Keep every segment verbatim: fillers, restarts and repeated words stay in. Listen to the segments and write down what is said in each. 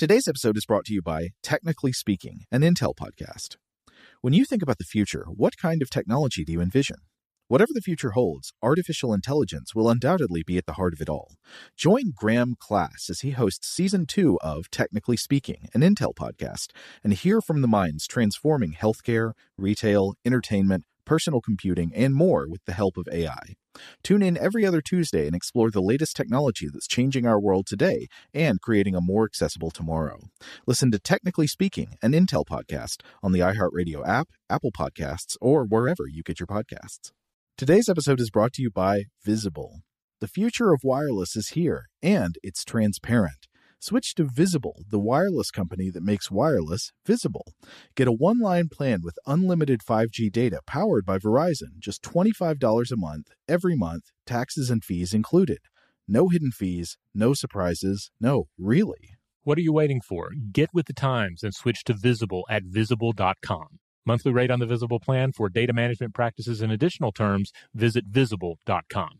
Today's episode is brought to you by Technically Speaking, an Intel podcast. When you think about the future, what kind of technology do you envision? Whatever the future holds, artificial intelligence will undoubtedly be at the heart of it all. Join Graham Class as he hosts Season two of Technically Speaking, an Intel podcast, and hear from the minds transforming healthcare, retail, entertainment, personal computing, and more with the help of A I. Tune in every other Tuesday and explore the latest technology that's changing our world today and creating a more accessible tomorrow. Listen to Technically Speaking, an Intel podcast on the iHeartRadio app, Apple Podcasts, or wherever you get your podcasts. Today's episode is brought to you by Visible. The future of wireless is here, and it's transparent. Switch to Visible, the wireless company that makes wireless visible. Get a one-line plan with unlimited five G data powered by Verizon, just twenty-five dollars a month, every month, taxes and fees included. No hidden fees, no surprises, no, really. What are you waiting for? Get with the times and switch to Visible at visible dot com. Monthly rate on the Visible plan for data management practices and additional terms, visit visible dot com.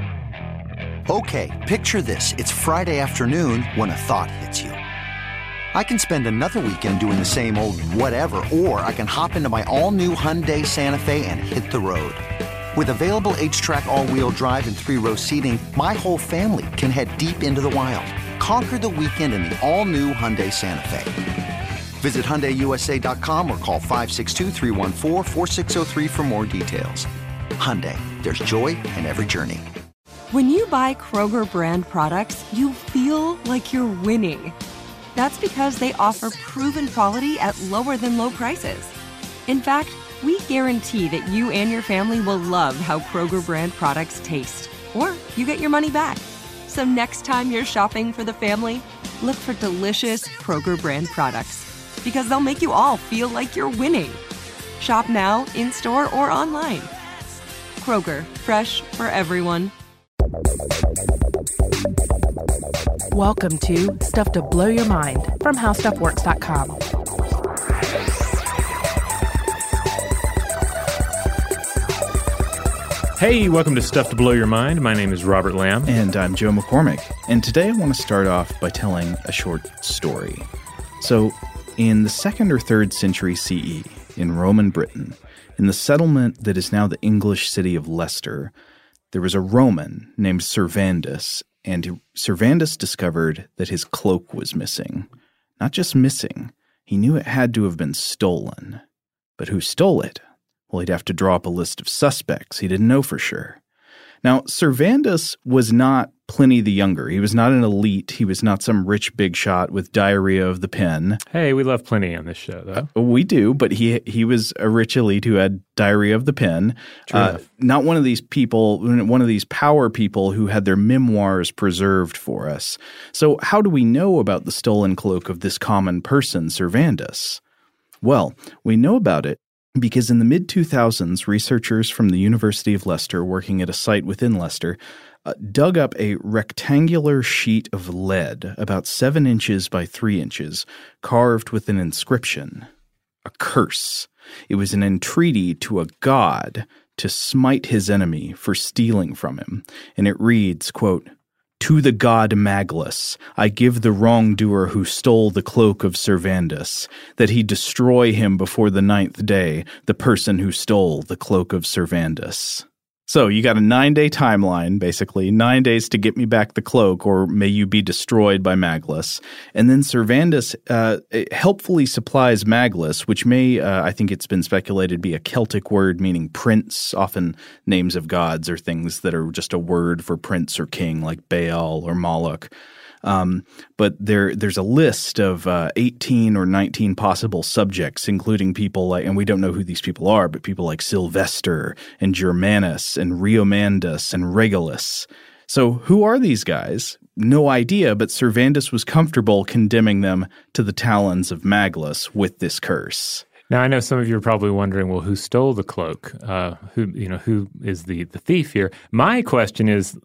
Okay, picture this. It's Friday afternoon when a thought hits you. I can spend another weekend doing the same old whatever, or I can hop into my all-new Hyundai Santa Fe and hit the road. With available H-Track all-wheel drive and three-row seating, my whole family can head deep into the wild. Conquer the weekend in the all-new Hyundai Santa Fe. Visit Hyundai U S A dot com or call five six two, three one four, four six zero three for more details. Hyundai, there's joy in every journey. When you buy Kroger brand products, you feel like you're winning. That's because they offer proven quality at lower than low prices. In fact, we guarantee that you and your family will love how Kroger brand products taste, or you get your money back. So next time you're shopping for the family, look for delicious Kroger brand products, because they'll make you all feel like you're winning. Shop now, in-store, or online. Kroger, fresh for everyone. Welcome to Stuff to Blow Your Mind from how stuff works dot com. Hey, welcome to Stuff to Blow Your Mind. My name is Robert Lamb. And I'm Joe McCormick. And today I want to start off by telling a short story. So, in the second or third century C E, in Roman Britain, in the settlement that is now the English city of Leicester, there was a Roman named Servandus, and Servandus discovered that his cloak was missing. Not just missing, he knew it had to have been stolen. But who stole it? Well, he'd have to draw up a list of suspects. He didn't know for sure. Now, Servandus was not Pliny the Younger. He was not an elite. He was not some rich big shot with diarrhea of the pen. Hey, we love Pliny on this show, though. Uh, we do, but he he was a rich elite who had diarrhea of the pen. True uh, enough. Not one of these people, one of these power people who had their memoirs preserved for us. So how do we know about the stolen cloak of this common person, Servandus? Well, we know about it because in the mid two thousands, researchers from the University of Leicester working at a site within Leicester uh, dug up a rectangular sheet of lead about seven inches by three inches, carved with an inscription, a curse. It was an entreaty to a god to smite his enemy for stealing from him, and it reads, quote, "To the god Maglus, I give the wrongdoer who stole the cloak of Servandus, that he destroy him before the ninth day, the person who stole the cloak of Servandus." So you got a nine-day timeline, basically, nine days to get me back the cloak, or may you be destroyed by Maglus. And then Servandus uh, helpfully supplies Maglus, which may, uh, I think it's been speculated, be a Celtic word meaning prince. Often names of gods are things that are just a word for prince or king, like Baal or Moloch. Um, but there, there's a list of uh, eighteen or nineteen possible subjects, including people like, and we don't know who these people are, but people like Sylvester and Germanus and Riomandus and Regulus. So who are these guys? No idea, but Servandus was comfortable condemning them to the talons of Maglus with this curse. Now, I know some of you are probably wondering, well, who stole the cloak? Uh, who, you know, who is the, the thief here? My question is,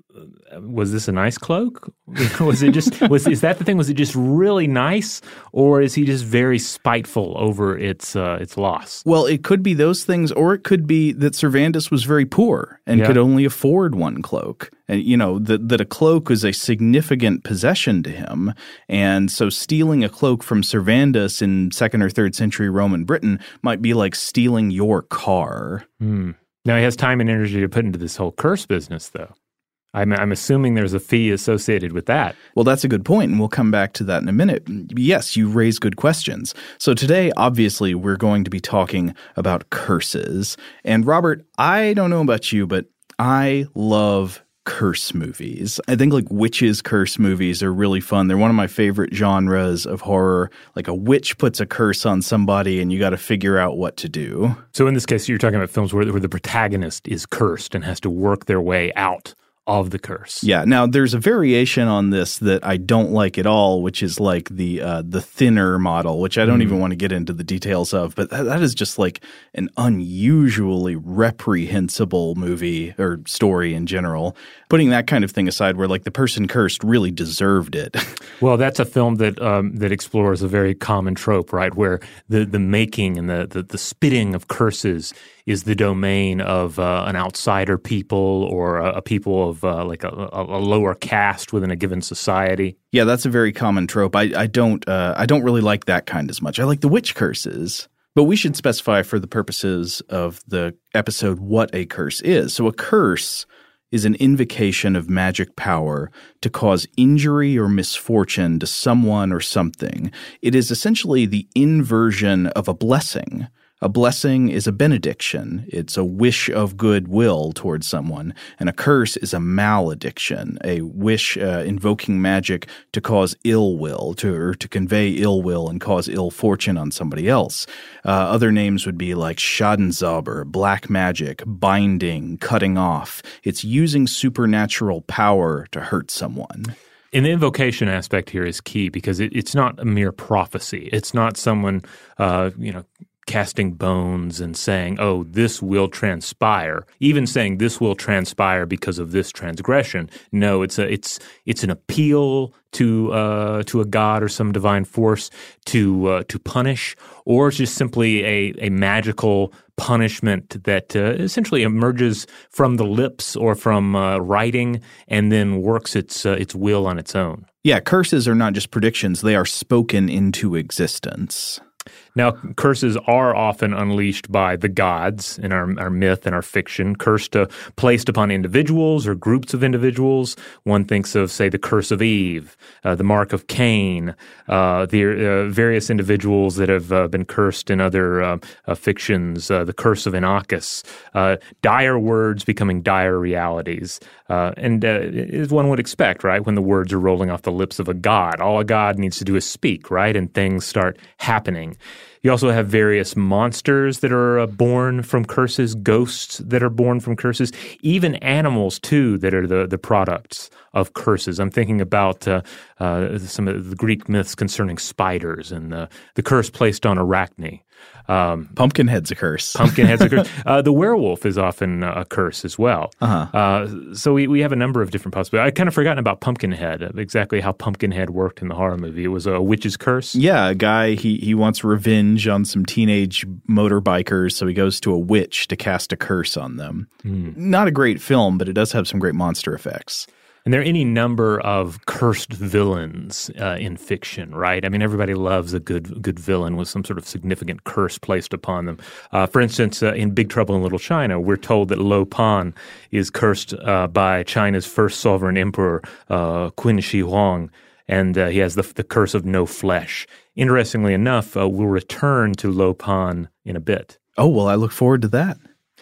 was this a nice cloak? Was it just was is that the thing? Was it just really nice, or is he just very spiteful over its uh, its loss? Well, it could be those things, or it could be that Cervantes was very poor and Yeah. could only afford one cloak. And, you know, that, that a cloak was a significant possession to him. And so stealing a cloak from Cervantes in second or third century Roman Britain might be like stealing your car. Hmm. Now, he has time and energy to put into this whole curse business, though. I'm, I'm assuming there's a fee associated with that. Well, that's a good point, and we'll come back to that in a minute. Yes, you raise good questions. So today, obviously, we're going to be talking about curses. And Robert, I don't know about you, but I love curse movies. I think like witches curse movies are really fun. They're one of my favorite genres of horror. Like a witch puts a curse on somebody and you got to figure out what to do. So in this case, you're talking about films where, where the protagonist is cursed and has to work their way out of the curse. Yeah. Now, there's a variation on this that I don't like at all, which is like the uh, the thinner model, which I don't mm. even want to get into the details of. But that, that is just like an unusually reprehensible movie or story in general. Putting that kind of thing aside, where like the person cursed really deserved it. Well, that's a film that um, that explores a very common trope, right? Where the, the making and the, the, the spitting of curses is the domain of uh, an outsider people or a, a people of uh, like a, a lower caste within a given society. Yeah, that's a very common trope. I, I don't uh, I don't really like that kind as much. I like the witch curses. But we should specify for the purposes of the episode what a curse is. So a curse is an invocation of magic power to cause injury or misfortune to someone or something. It is essentially the inversion of a blessing. A blessing is a benediction. It's a wish of goodwill towards someone. And a curse is a malediction, a wish uh, invoking magic to cause ill will, to, or to convey ill will and cause ill fortune on somebody else. Uh, other names would be like Schadenzauber, black magic, binding, cutting off. It's using supernatural power to hurt someone. And the invocation aspect here is key because it, it's not a mere prophecy. It's not someone, uh, you know, casting bones and saying, oh, this will transpire, even saying this will transpire because of this transgression. No, it's a it's it's an appeal to uh, to a god or some divine force to uh, to punish, or it's just simply a, a magical punishment that uh, essentially emerges from the lips or from uh, writing and then works its uh, its will on its own. Yeah, curses are not just predictions, they are spoken into existence. Now, curses are often unleashed by the gods in our, our myth and our fiction, cursed uh, placed upon individuals or groups of individuals. One thinks of, say, the curse of Eve, uh, the mark of Cain, uh, the uh, various individuals that have uh, been cursed in other uh, uh, fictions, uh, the curse of Inachus, uh, dire words becoming dire realities. Uh, and uh, as one would expect, right, when the words are rolling off the lips of a god, all a god needs to do is speak, right, and things start happening. You also have various monsters that are uh, born from curses, ghosts that are born from curses, even animals, too, that are the, the products of curses. I'm thinking about uh, uh, some of the Greek myths concerning spiders and the, the curse placed on Arachne. Um, Pumpkinhead's a curse. Pumpkinhead's a curse. Uh, the werewolf is often uh, a curse as well. Uh-huh. Uh, so we, we have a number of different possibilities. I'd kind of forgotten about Pumpkinhead, exactly how Pumpkinhead worked in the horror movie. It was a witch's curse. Yeah, a guy, he, he wants revenge on some teenage motorbikers, so he goes to a witch to cast a curse on them. Mm. Not a great film, but it does have some great monster effects. And there are any number of cursed villains uh, in fiction, right? I mean, everybody loves a good good villain with some sort of significant curse placed upon them. Uh, for instance, uh, in Big Trouble in Little China, we're told that Lo Pan is cursed uh, by China's first sovereign emperor, uh, Qin Shi Huang, and uh, he has the, the curse of no flesh. Interestingly enough, uh, we'll return to Lo Pan in a bit. Oh, well, I look forward to that.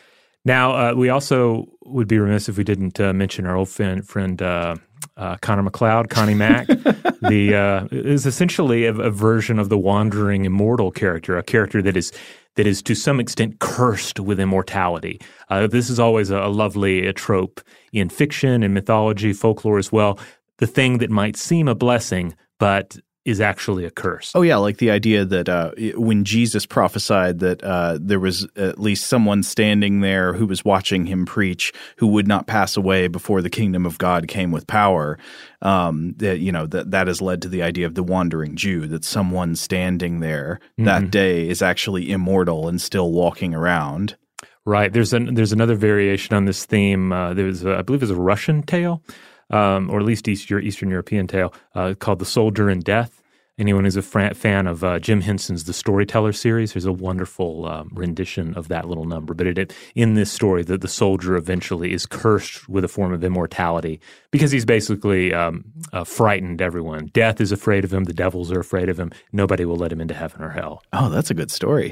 Now, uh, we also would be remiss if we didn't uh, mention our old friend, friend uh, uh, Connor McLeod, Connie Mack. the uh, is essentially a, a version of the wandering immortal character, a character that is that is to some extent cursed with immortality. Uh, this is always a, a lovely a trope in fiction and mythology, folklore as well. The thing that might seem a blessing, but is actually a curse. Oh, yeah, like the idea that uh, when Jesus prophesied that uh, there was at least someone standing there who was watching him preach who would not pass away before the kingdom of God came with power, um, that, you know, that, that has led to the idea of the wandering Jew, that someone standing there mm-hmm. that day is actually immortal and still walking around. Right. There's an, there's another variation on this theme. Uh, there's, a, I believe, there's a Russian tale, um, or at least East, Eastern European tale, uh, called The Soldier in Death. Anyone who's a fran- fan of uh, Jim Henson's The Storyteller series, there's a wonderful um, rendition of that little number. But it, it, in this story, the, the soldier eventually is cursed with a form of immortality because he's basically um, uh, frightened everyone. Death is afraid of him. The devils are afraid of him. Nobody will let him into heaven or hell. Oh, that's a good story.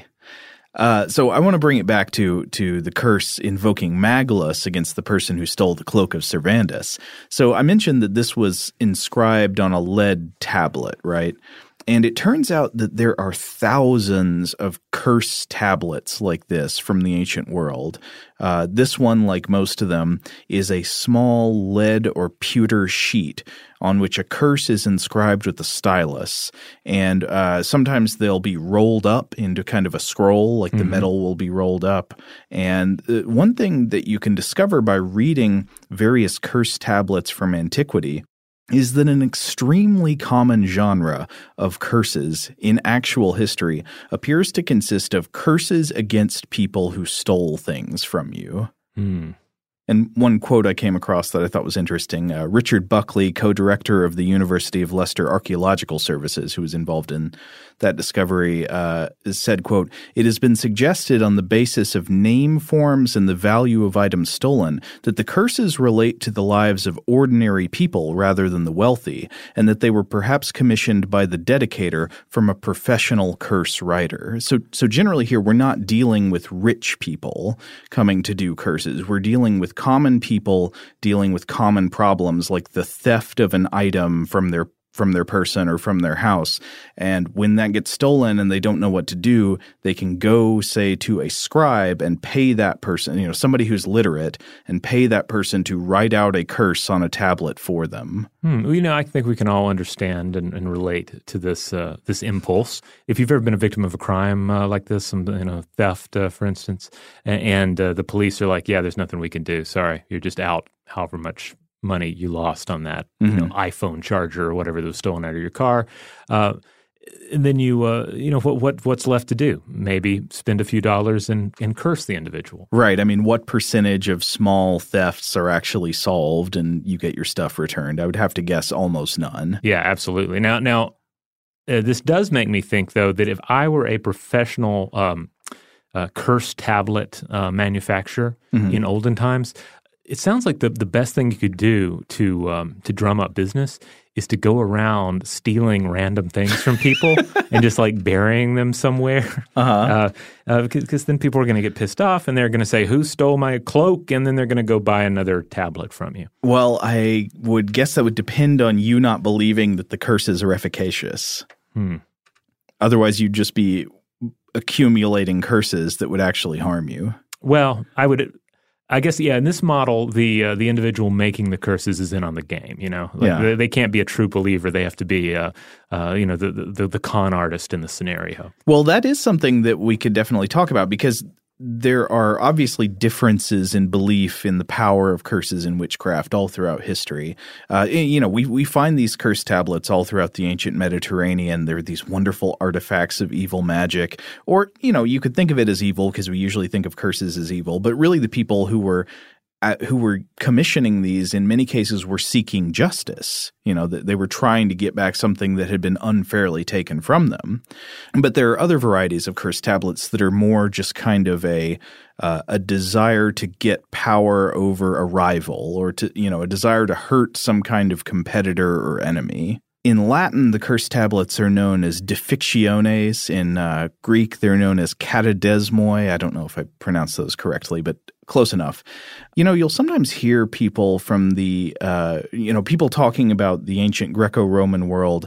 Uh, so I want to bring it back to to the curse invoking Maglus against the person who stole the cloak of Servandus. So I mentioned that this was inscribed on a lead tablet, right? And it turns out that there are thousands of curse tablets like this from the ancient world. Uh, this one, like most of them, is a small lead or pewter sheet on which a curse is inscribed with a stylus. And uh, sometimes they'll be rolled up into kind of a scroll, like mm-hmm. the metal will be rolled up. And uh, one thing that you can discover by reading various curse tablets from antiquity is that an extremely common genre of curses in actual history appears to consist of curses against people who stole things from you. Hmm. And one quote I came across that I thought was interesting, uh, Richard Buckley, co-director of the University of Leicester Archaeological Services, who was involved in that discovery, uh, said, quote, "It has been suggested on the basis of name forms and the value of items stolen that the curses relate to the lives of ordinary people rather than the wealthy, and that they were perhaps commissioned by the dedicator from a professional curse writer." So, so generally here, we're not dealing with rich people coming to do curses. We're dealing with common people dealing with common problems like the theft of an item from their from their person or from their house. And when that gets stolen and they don't know what to do, they can go, say, to a scribe and pay that person, you know, somebody who's literate, and pay that person to write out a curse on a tablet for them. Hmm. Well, you know, I think we can all understand and, and relate to this uh, this impulse. If you've ever been a victim of a crime uh, like this, some you know, theft, uh, for instance, and, and uh, the police are like, yeah, there's nothing we can do. Sorry, you're just out however much money you lost on that mm-hmm. you know, iPhone charger or whatever that was stolen out of your car. Uh, and then you, uh, you know, what, what what's left to do? Maybe spend a few dollars and, and curse the individual. Right. I mean, what percentage of small thefts are actually solved and you get your stuff returned? I would have to guess almost none. Yeah, absolutely. Now, now uh, this does make me think, though, that if I were a professional um, uh, curse tablet uh, manufacturer mm-hmm. in olden times, it sounds like the, the best thing you could do to um, to drum up business is to go around stealing random things from people and just like burying them somewhere. Uh-huh. Uh, because uh, then people are going to get pissed off and they're going to say, "Who stole my cloak?" And then they're going to go buy another tablet from you. Well, I would guess that would depend on you not believing that the curses are efficacious. Hmm. Otherwise, you'd just be accumulating curses that would actually harm you. Well, I would... I guess, yeah, in this model, the uh, the individual making the curses is in on the game, you know? Like yeah. they, they can't be a true believer. They have to be, uh, uh, you know, the, the the con artist in the scenario. Well, that is something that we could definitely talk about because there are obviously differences in belief in the power of curses in witchcraft all throughout history. Uh, you know, we we find these curse tablets all throughout the ancient Mediterranean. They're these wonderful artifacts of evil magic. Or, you know, you could think of it as evil because we usually think of curses as evil. But really the people who were Uh, who were commissioning these in many cases were seeking justice. You know, that they were trying to get back something that had been unfairly taken from them. But there are other varieties of curse tablets that are more just kind of a uh, a desire to get power over a rival or to, you know, a desire to hurt some kind of competitor or enemy. In Latin, the curse tablets are known as Defictiones. In uh, Greek, they're known as Katadesmoi. I don't know if I pronounced those correctly, but close enough. You know, you'll sometimes hear people from the, uh, you know, people talking about the ancient Greco-Roman world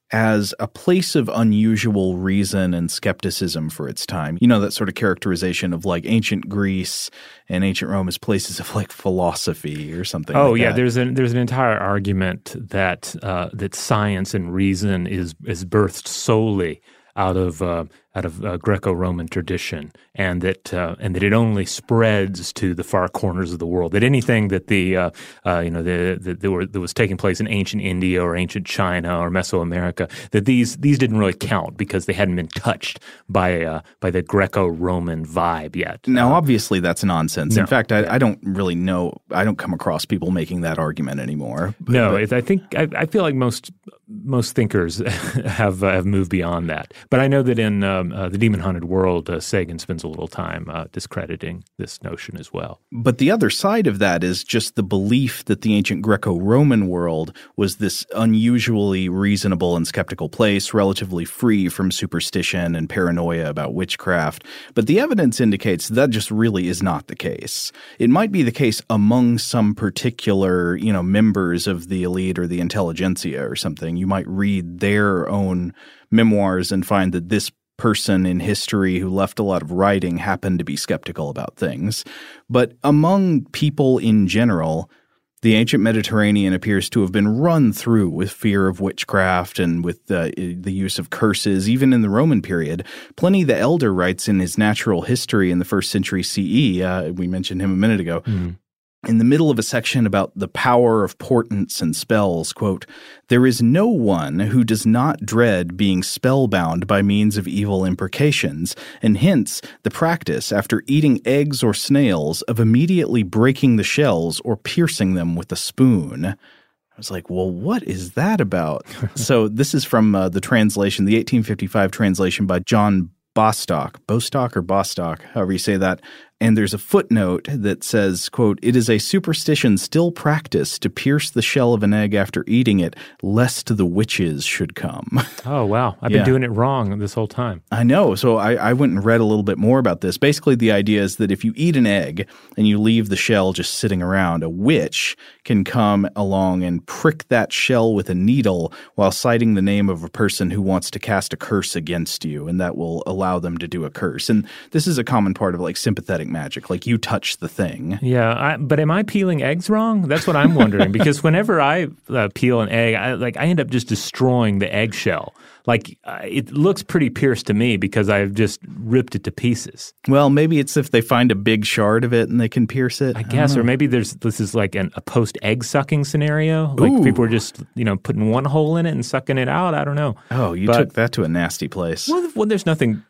as a place of unusual reason and skepticism for its time. You know, that sort of characterization of like ancient Greece and ancient Rome as places of like philosophy or something oh, like yeah, that. there's an there's an entire argument that uh, that science and reason is is birthed solely out of uh, out of uh, Greco-Roman tradition, and that uh, and that it only spreads to the far corners of the world. That anything that the uh, uh, you know the, the, that, were, that was taking place in ancient India or ancient China or Mesoamerica, that these these didn't really count because they hadn't been touched by uh, by the Greco-Roman vibe yet. Now, uh, obviously, that's nonsense. no. In fact, I, I don't really know. I don't come across people making that argument anymore. But, no, but, it, I think I, I feel like most most thinkers have uh, have moved beyond that. But I know that in um, uh, the Demon Haunted World, uh, Sagan spends a little time uh, discrediting this notion as well. But the other side of that is just the belief that the ancient Greco-Roman world was this unusually reasonable and skeptical place, relatively free from superstition and paranoia about witchcraft. But the evidence indicates that just really is not the case. It might be the case among some particular, you know, members of the elite or the intelligentsia or something. You might read their own memoirs and find that this person in history who left a lot of writing happened to be skeptical about things. But among people in general, the ancient Mediterranean appears to have been run through with fear of witchcraft and with uh, the use of curses, even in the Roman period. Pliny the Elder writes in his Natural History in the first century C E, uh, we mentioned him a minute ago, mm. in the middle of a section about the power of portents and spells, quote, "There is no one who does not dread being spellbound by means of evil imprecations, and hence the practice, after eating eggs or snails, of immediately breaking the shells or piercing them with a spoon." I was like, well, what is that about? So this is from uh, the translation, the eighteen fifty-five translation by John Bostock, Bostock or Bostock, however you say that. And there's a footnote that says, quote, "It is a superstition still practiced to pierce the shell of an egg after eating it, lest the witches should come." Oh, wow. I've Yeah. been doing it wrong this whole time. I know. So I, I went and read a little bit more about this. Basically, the idea is that if you eat an egg and you leave the shell just sitting around, a witch can come along and prick that shell with a needle while citing the name of a person who wants to cast a curse against you, and that will allow them to do a curse. And this is a common part of like sympathetic magic, like you touch the thing. Yeah, I, but am I peeling eggs wrong? That's what I'm wondering, because whenever I uh, peel an egg, I, like I end up just destroying the eggshell. Like uh, it looks pretty pierced to me because I've just ripped it to pieces. Well, maybe it's if they find a big shard of it and they can pierce it. I guess, I or maybe there's this is like an, a post-egg sucking scenario. Like Ooh. people are just, you know, putting one hole in it and sucking it out. I don't know. Oh, you but, took that to a nasty place. Well, well, there's nothing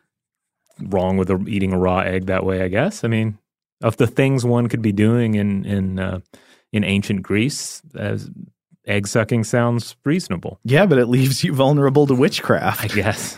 wrong with a, eating a raw egg that way, I guess. I mean, of the things one could be doing in in uh, in ancient Greece, as egg sucking sounds reasonable. Yeah, but it leaves you vulnerable to witchcraft, I guess.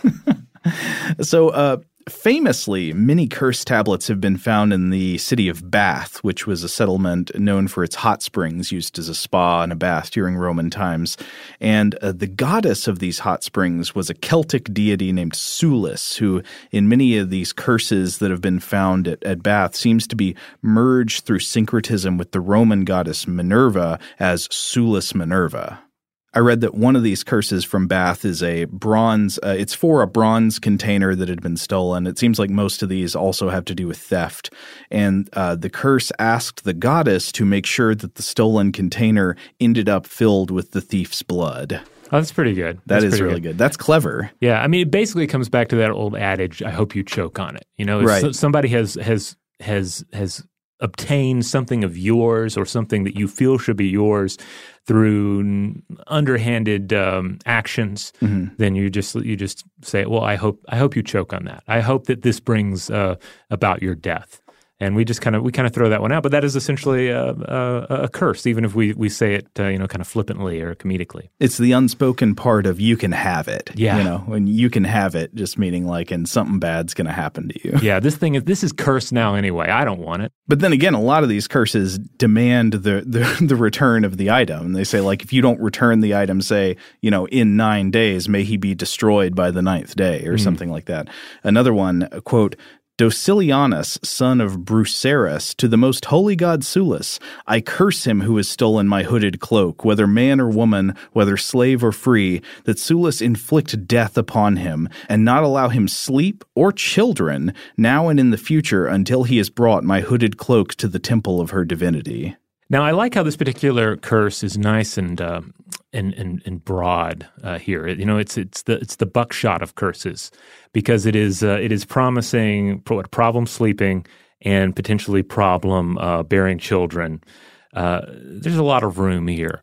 So, uh, famously, many curse tablets have been found in the city of Bath, which was a settlement known for its hot springs used as a spa and a bath during Roman times. And uh, the goddess of these hot springs was a Celtic deity named Sulis, who in many of these curses that have been found at, at Bath seems to be merged through syncretism with the Roman goddess Minerva as Sulis Minerva. I read that one of these curses from Bath is a bronze, uh, it's for a bronze container that had been stolen. It seems like most of these also have to do with theft. And uh, the curse asked the goddess to make sure that the stolen container ended up filled with the thief's blood. Oh, that's pretty good. That that's is really good. good. That's clever. Yeah, I mean, it basically comes back to that old adage, I hope you choke on it. You know, if right. so, somebody has has has has obtained something of yours or something that you feel should be yours through underhanded um, actions, mm-hmm. then you just you just say, well, I hope I hope you choke on that. I hope that this brings uh, about your death. And we just kind of we kind of throw that one out, but that is essentially a, a, a curse, even if we, we say it, uh, you know, kind of flippantly or comedically. It's the unspoken part of you can have it. Yeah, you know, when you can have it, just meaning like, and something bad's going to happen to you. Yeah, this thing is this is cursed now anyway. I don't want it. But then again, a lot of these curses demand the the, the return of the item. And they say like, if you don't return the item, say, you know, in nine days, may he be destroyed by the ninth day or mm. something like that. Another one, quote, Docilianus, son of Brucerus, to the most holy god Sulis, I curse him who has stolen my hooded cloak, whether man or woman, whether slave or free, that Sulis inflict death upon him, and not allow him sleep or children, now and in the future, until he has brought my hooded cloak to the temple of her divinity. Now, I like how this particular curse is nice and uh, and, and and broad uh, here. You know, it's it's the it's the buckshot of curses because it is uh, it is promising pro- problem sleeping and potentially problem uh, bearing children. Uh, there's a lot of room here.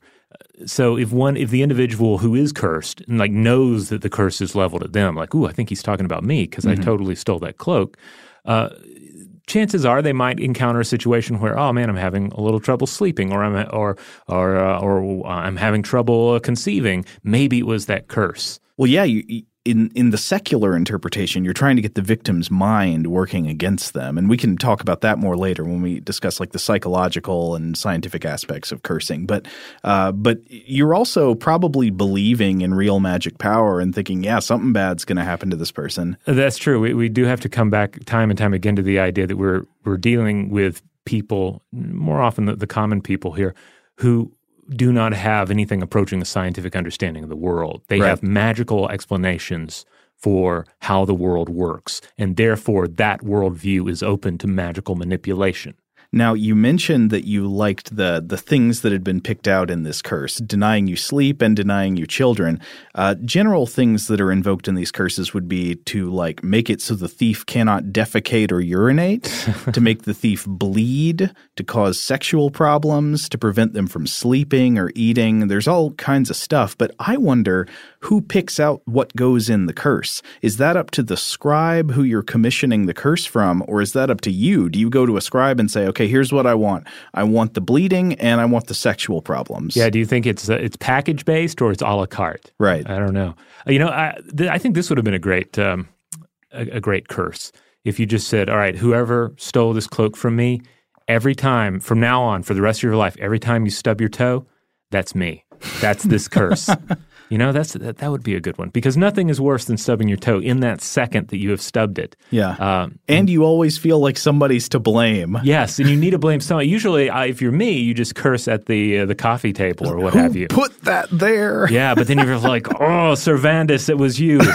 So if one if the individual who is cursed and like knows that the curse is leveled at them, like, ooh, I think he's talking about me because mm-hmm. I totally stole that cloak. Uh, Chances are they might encounter a situation where, oh man, I'm having a little trouble sleeping, or I'm or or uh, or uh, I'm having trouble uh, conceiving. Maybe it was that curse. Well, yeah, you, in in the secular interpretation, you're trying to get the victim's mind working against them, and we can talk about that more later when we discuss like the psychological and scientific aspects of cursing. But uh, but you're also probably believing in real magic power and thinking, yeah, something bad's going to happen to this person. That's true. We we do have to come back time and time again to the idea that we're we're dealing with people, more often the, the common people here, who do not have anything approaching the scientific understanding of the world. They right. have magical explanations for how the world works, and therefore that worldview is open to magical manipulation. Now, you mentioned that you liked the the things that had been picked out in this curse, denying you sleep and denying you children. Uh, general things that are invoked in these curses would be to like make it so the thief cannot defecate or urinate, to make the thief bleed, to cause sexual problems, to prevent them from sleeping or eating. There's all kinds of stuff, but I wonder who picks out what goes in the curse. Is that up to the scribe who you're commissioning the curse from, or is that up to you? Do you go to a scribe and say, okay, here's what I want. I want the bleeding and I want the sexual problems. Yeah, do you think it's uh, it's package based or it's a la carte? Right. I don't know. You know, I, th- I think this would have been a great um, a, a great curse if you just said, all right, whoever stole this cloak from me, every time from now on for the rest of your life, every time you stub your toe, that's me. That's this curse. You know, that's that, that would be a good one because nothing is worse than stubbing your toe in that second that you have stubbed it. Yeah. Um, and you always feel like somebody's to blame. Yes, and you need to blame someone. Usually, uh, if you're me, you just curse at the uh, the coffee table or what Who have you. Put that there. Yeah, but then you're like, oh, Cervantes, it was you.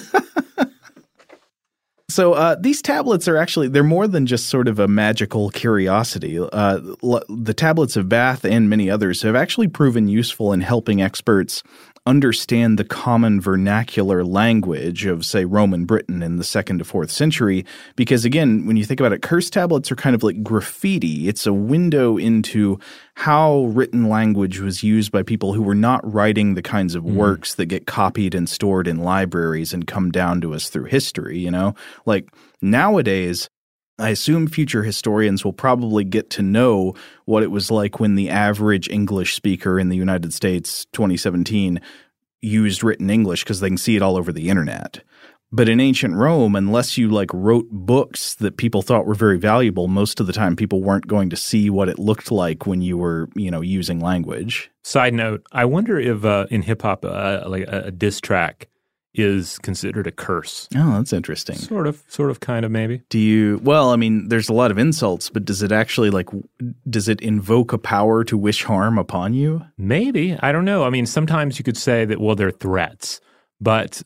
So uh, these tablets are actually, they're more than just sort of a magical curiosity. Uh, l- the tablets of Bath and many others have actually proven useful in helping experts understand the common vernacular language of, say, Roman Britain in the second to fourth century. Because, again, when you think about it, curse tablets are kind of like graffiti. It's a window into how written language was used by people who were not writing the kinds of mm. works that get copied and stored in libraries and come down to us through history, you know? Like, nowadays, I assume future historians will probably get to know what it was like when the average English speaker in the United States twenty seventeen used written English because they can see it all over the internet. But in ancient Rome, unless you like wrote books that people thought were very valuable, most of the time people weren't going to see what it looked like when you were, you know, using language. Side note, I wonder if uh, in hip hop, uh, like a, a diss track is considered a curse. Oh, that's interesting. Sort of, sort of, kind of, maybe. Do you, well, I mean, there's a lot of insults, but does it actually, like, does it invoke a power to wish harm upon you? Maybe. I don't know. I mean, sometimes you could say that, well, they're threats, but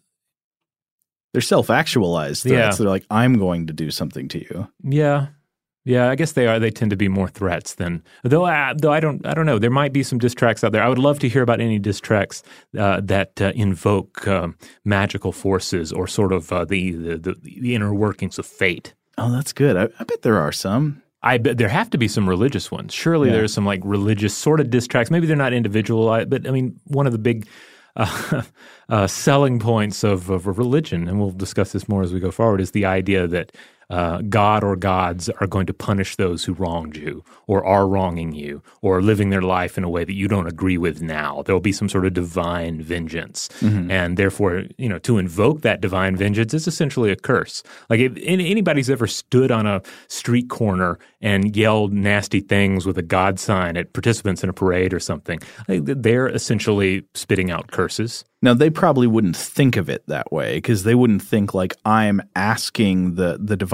they're self-actualized threats. Yeah. They're like, I'm going to do something to you. Yeah. Yeah, I guess they are. They tend to be more threats than though. Uh, though I don't. I don't know. There might be some diss tracks out there. I would love to hear about any diss tracks uh, that uh, invoke um, magical forces or sort of uh, the, the the the inner workings of fate. Oh, that's good. I, I bet there are some. I bet there have to be some religious ones. Surely yeah. there's some like religious sort of diss tracks. Maybe they're not individual, but I mean, one of the big uh, uh, selling points of, of a religion, and we'll discuss this more as we go forward, is the idea that Uh, God or gods are going to punish those who wronged you or are wronging you or are living their life in a way that you don't agree with now. There will be some sort of divine vengeance. Mm-hmm. And therefore, you know, to invoke that divine vengeance is essentially a curse. Like if anybody's ever stood on a street corner and yelled nasty things with a God sign at participants in a parade or something, they're essentially spitting out curses. Now, they probably wouldn't think of it that way because they wouldn't think like I'm asking the, the divine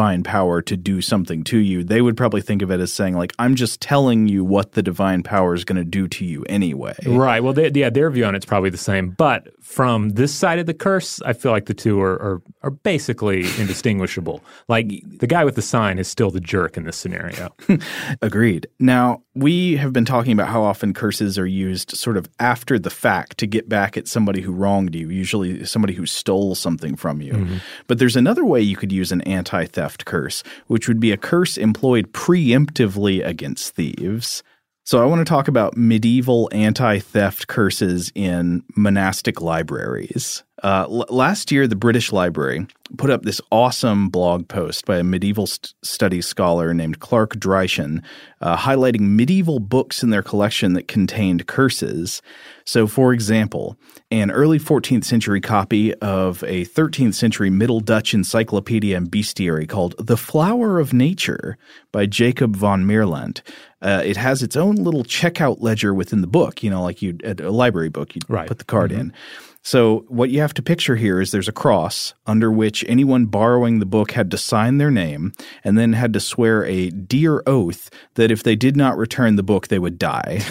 divine power to do something to you. They would probably think of it as saying, like, I'm just telling you what the divine power is going to do to you anyway. Right. Well, they, yeah, their view on it's probably the same. But from this side of the curse, I feel like the two are are, are basically indistinguishable. Like, the guy with the sign is still the jerk in this scenario. Agreed. Now, we have been talking about how often curses are used sort of after the fact to get back at somebody who wronged you, usually somebody who stole something from you. Mm-hmm. But there's another way you could use an anti-theft curse, which would be a curse employed preemptively against thieves. So I want to talk about medieval anti-theft curses in monastic libraries. Uh, l- last year, the British Library put up this awesome blog post by a medieval st- studies scholar named Clark Dreishen, uh, highlighting medieval books in their collection that contained curses. So, for example, an early fourteenth century copy of a thirteenth century Middle Dutch encyclopedia and bestiary called The Flower of Nature by Jacob van Meerland. Uh, it has its own little checkout ledger within the book, you know, like you'd at a library book, you'd right. put the card mm-hmm. in. So what you have to picture here is there's a cross under which anyone borrowing the book had to sign their name and then had to swear a dear oath that if they did not return the book, they would die.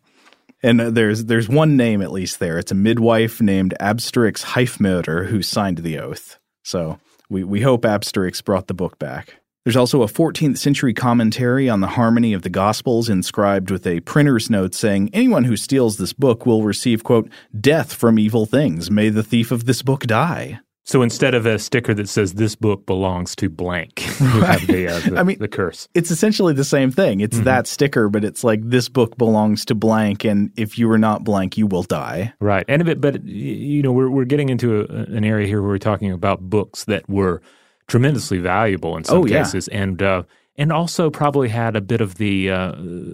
And there's there's one name at least there. It's a midwife named Absterix Heifmöder who signed the oath. So we, we hope Absterix brought the book back. There's also a fourteenth century commentary on the harmony of the Gospels inscribed with a printer's note saying, anyone who steals this book will receive, quote, death from evil things. May the thief of this book die. So instead of a sticker that says this book belongs to blank, you have the, uh, the, I mean, the curse. It's essentially the same thing. It's mm-hmm. that sticker, but it's like this book belongs to blank, and if you are not blank, you will die. Right. And it, but you know, we're we're getting into a, an area here where we're talking about books that were tremendously valuable in some oh, yeah. cases, and uh, and also probably had a bit of the uh,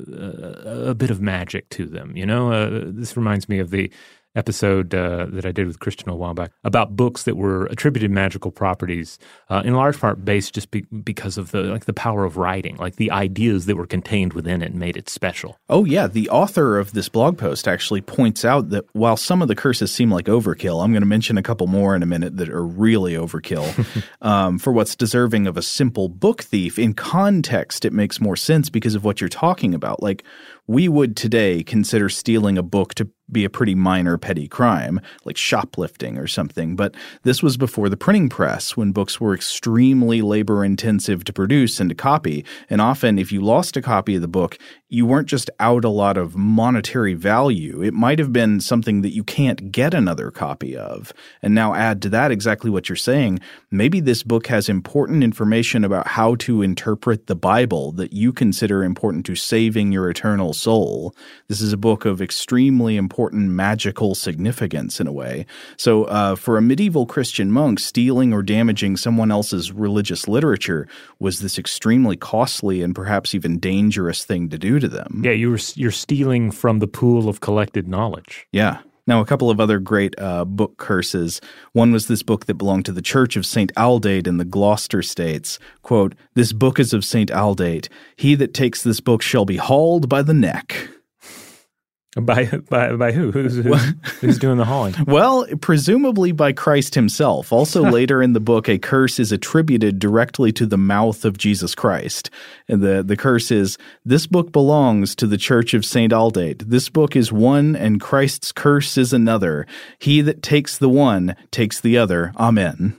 a bit of magic to them. You know, uh, this reminds me of the episode uh, that I did with Christian a while back about books that were attributed magical properties, uh, in large part based just be- because of the like the power of writing, like the ideas that were contained within it made it special. Oh yeah, the author of this blog post actually points out that while some of the curses seem like overkill, I'm going to mention a couple more in a minute that are really overkill. um, for what's deserving of a simple book thief, in context, it makes more sense because of what you're talking about. Like, we would today consider stealing a book to be a pretty minor petty crime, like shoplifting or something. But this was before the printing press, when books were extremely labor-intensive to produce and to copy. And often, if you lost a copy of the book, you weren't just out a lot of monetary value. It might have been something that you can't get another copy of. And now add to that exactly what you're saying. Maybe this book has important information about how to interpret the Bible that you consider important to saving your eternal soul. This is a book of extremely important magical significance in a way. So uh, for a medieval Christian monk, stealing or damaging someone else's religious literature was this extremely costly and perhaps even dangerous thing to do to them. Yeah, you're you're stealing from the pool of collected knowledge. Yeah. Now, a couple of other great uh, book curses. One was this book that belonged to the Church of Saint Aldate in the Gloucester States. Quote, "This book is of Saint Aldate. He that takes this book shall be hauled by the neck." By by by who? Who's, who's, who's doing the hauling? Well, presumably by Christ himself. Also later in the book, a curse is attributed directly to the mouth of Jesus Christ. And the, the curse is, "This book belongs to the Church of Saint Aldate. This book is one, and Christ's curse is another. He that takes the one takes the other. Amen."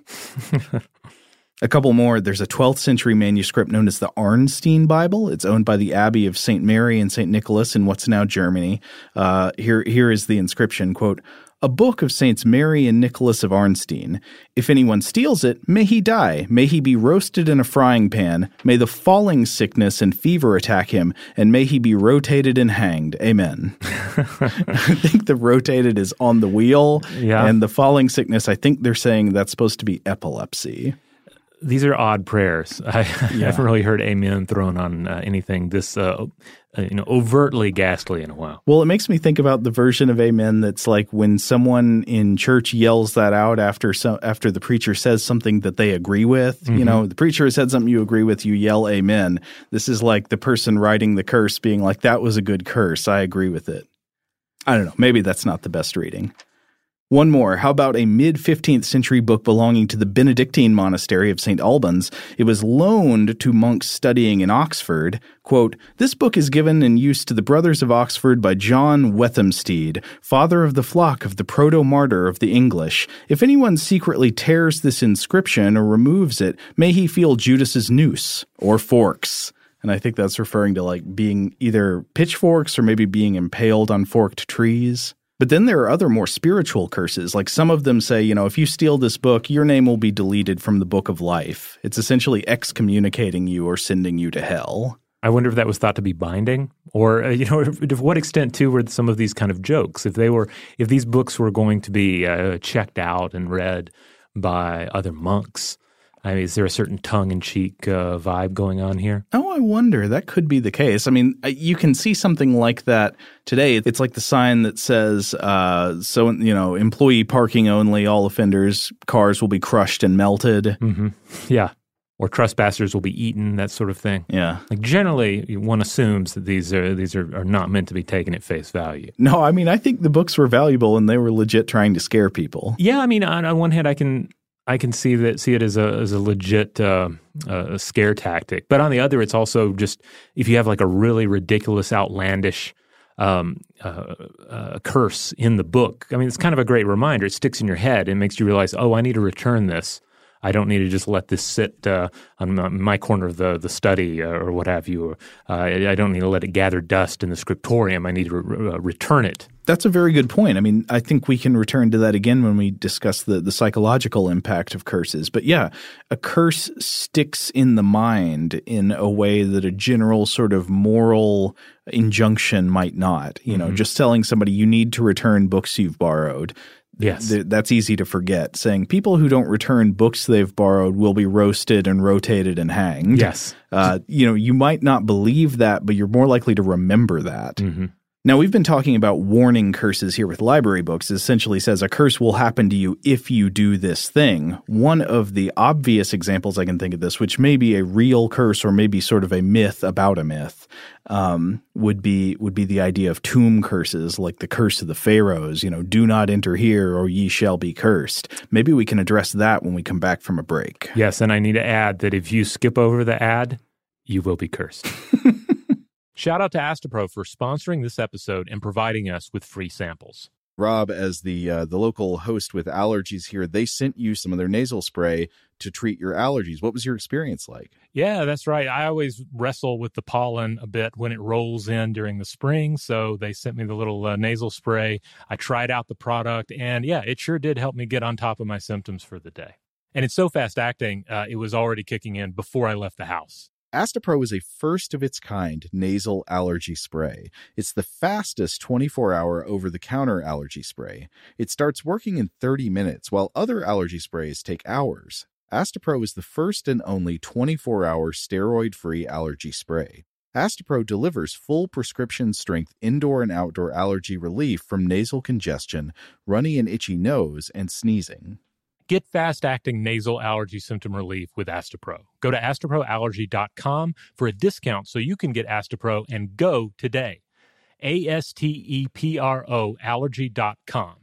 A couple more. There's a twelfth century manuscript known as the Arnstein Bible. It's owned by the Abbey of Saint Mary and Saint Nicholas in what's now Germany. Uh, here, here is the inscription, quote, "A book of Saints Mary and Nicholas of Arnstein. If anyone steals it, may he die. May he be roasted in a frying pan. May the falling sickness and fever attack him, and may he be rotated and hanged. Amen." I think the rotated is on the wheel, yeah. And the falling sickness, I think they're saying that's supposed to be epilepsy. These are odd prayers. I, Yeah. I haven't really heard amen thrown on uh, anything this uh, uh, you know, overtly ghastly in a while. Well, it makes me think about the version of amen that's like when someone in church yells that out after so, after the preacher says something that they agree with. Mm-hmm. You know, the preacher has said something you agree with, you yell amen. This is like the person writing the curse being like, that was a good curse. I agree with it. I don't know. Maybe that's not the best reading. One more. How about a mid-fifteenth century book belonging to the Benedictine monastery of Saint Albans? It was loaned to monks studying in Oxford. Quote, "This book is given in use to the brothers of Oxford by John Wethamstede, father of the flock of the proto-martyr of the English. If anyone secretly tears this inscription or removes it, may he feel Judas's noose or forks." And I think that's referring to like being either pitchforks or maybe being impaled on forked trees. But then there are other more spiritual curses. Like some of them say, you know, if you steal this book, your name will be deleted from the book of life. It's essentially excommunicating you or sending you to hell. I wonder if that was thought to be binding, or uh, you know, to what extent too were some of these kind of jokes? If they were, if these books were going to be uh, checked out and read by other monks, I mean, is there a certain tongue-in-cheek uh, vibe going on here? Oh, I wonder. That could be the case. I mean, you can see something like that today. It's like the sign that says, uh, so, you know, employee parking only, all offenders' cars will be crushed and melted. Mm-hmm. Yeah. Or trespassers will be eaten, that sort of thing. Yeah. Like generally, one assumes that these are these are, are not meant to be taken at face value. No, I mean, I think the books were valuable and they were legit trying to scare people. Yeah, I mean, on, on one hand, I can... I can see that see it as a as a legit uh, uh, scare tactic, but on the other, it's also just if you have like a really ridiculous, outlandish um, uh, uh, curse in the book. I mean, it's kind of a great reminder. It sticks in your head and makes you realize, oh, I need to return this. I don't need to just let this sit uh, on my, my corner of the the study uh, or what have you. Uh, I, I don't need to let it gather dust in the scriptorium. I need to re- uh, return it. That's a very good point. I mean, I think we can return to that again when we discuss the, the psychological impact of curses. But yeah, a curse sticks in the mind in a way that a general sort of moral injunction might not. You know, mm-hmm. just telling somebody you need to return books you've borrowed. Yes. Th- that's easy to forget. Saying people who don't return books they've borrowed will be roasted and rotated and hanged. Yes. Uh, you know, you might not believe that, but you're more likely to remember that. Mm-hmm. Now, we've been talking about warning curses here with library books. It essentially says a curse will happen to you if you do this thing. One of the obvious examples I can think of this, which may be a real curse or maybe sort of a myth about a myth, um, would be would be the idea of tomb curses, like the curse of the pharaohs. You know, do not enter here or ye shall be cursed. Maybe we can address that when we come back from a break. Yes, and I need to add that if you skip over the ad, you will be cursed. Shout out to Astepro for sponsoring this episode and providing us with free samples. Rob, as the uh, the local host with allergies here, they sent you some of their nasal spray to treat your allergies. What was your experience like? Yeah, that's right. I always wrestle with the pollen a bit when it rolls in during the spring, so they sent me the little uh, nasal spray. I tried out the product, and yeah, it sure did help me get on top of my symptoms for the day. And it's so fast-acting, uh, it was already kicking in before I left the house. Astepro is a first-of-its-kind nasal allergy spray. It's the fastest twenty-four hour over-the-counter allergy spray. It starts working in thirty minutes, while other allergy sprays take hours. Astepro is the first and only twenty-four hour steroid-free allergy spray. Astepro delivers full prescription-strength indoor and outdoor allergy relief from nasal congestion, runny and itchy nose, and sneezing. Get fast-acting nasal allergy symptom relief with Astepro. Go to astepro allergy dot com for a discount so you can get Astepro and go today. A S T E P R O allergy dot com.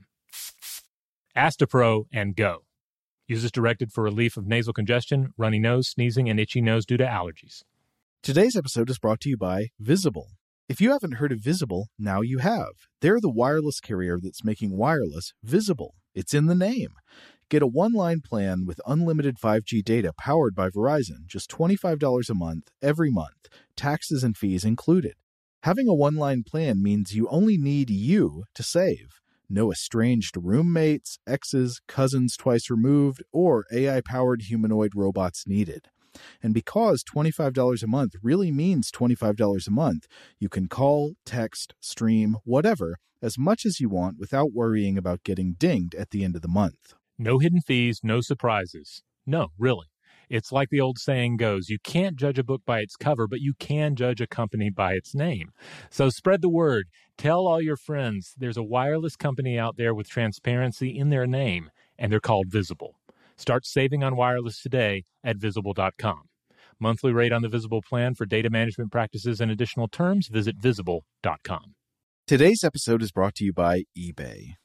Astepro and go. Use as directed for relief of nasal congestion, runny nose, sneezing, and itchy nose due to allergies. Today's episode is brought to you by Visible. If you haven't heard of Visible, now you have. They're the wireless carrier that's making wireless visible. It's in the name. Get a one-line plan with unlimited five G data powered by Verizon, just twenty-five dollars a month, every month, taxes and fees included. Having a one-line plan means you only need you to save. No estranged roommates, exes, cousins twice removed, or A I-powered humanoid robots needed. And because twenty-five dollars a month really means twenty-five dollars a month, you can call, text, stream, whatever, as much as you want without worrying about getting dinged at the end of the month. No hidden fees, no surprises. No, really. It's like the old saying goes, you can't judge a book by its cover, but you can judge a company by its name. So spread the word. Tell all your friends there's a wireless company out there with transparency in their name, and they're called Visible. Start saving on wireless today at visible dot com. Monthly rate on the Visible plan for data management practices and additional terms, visit visible dot com. Today's episode is brought to you by eBay.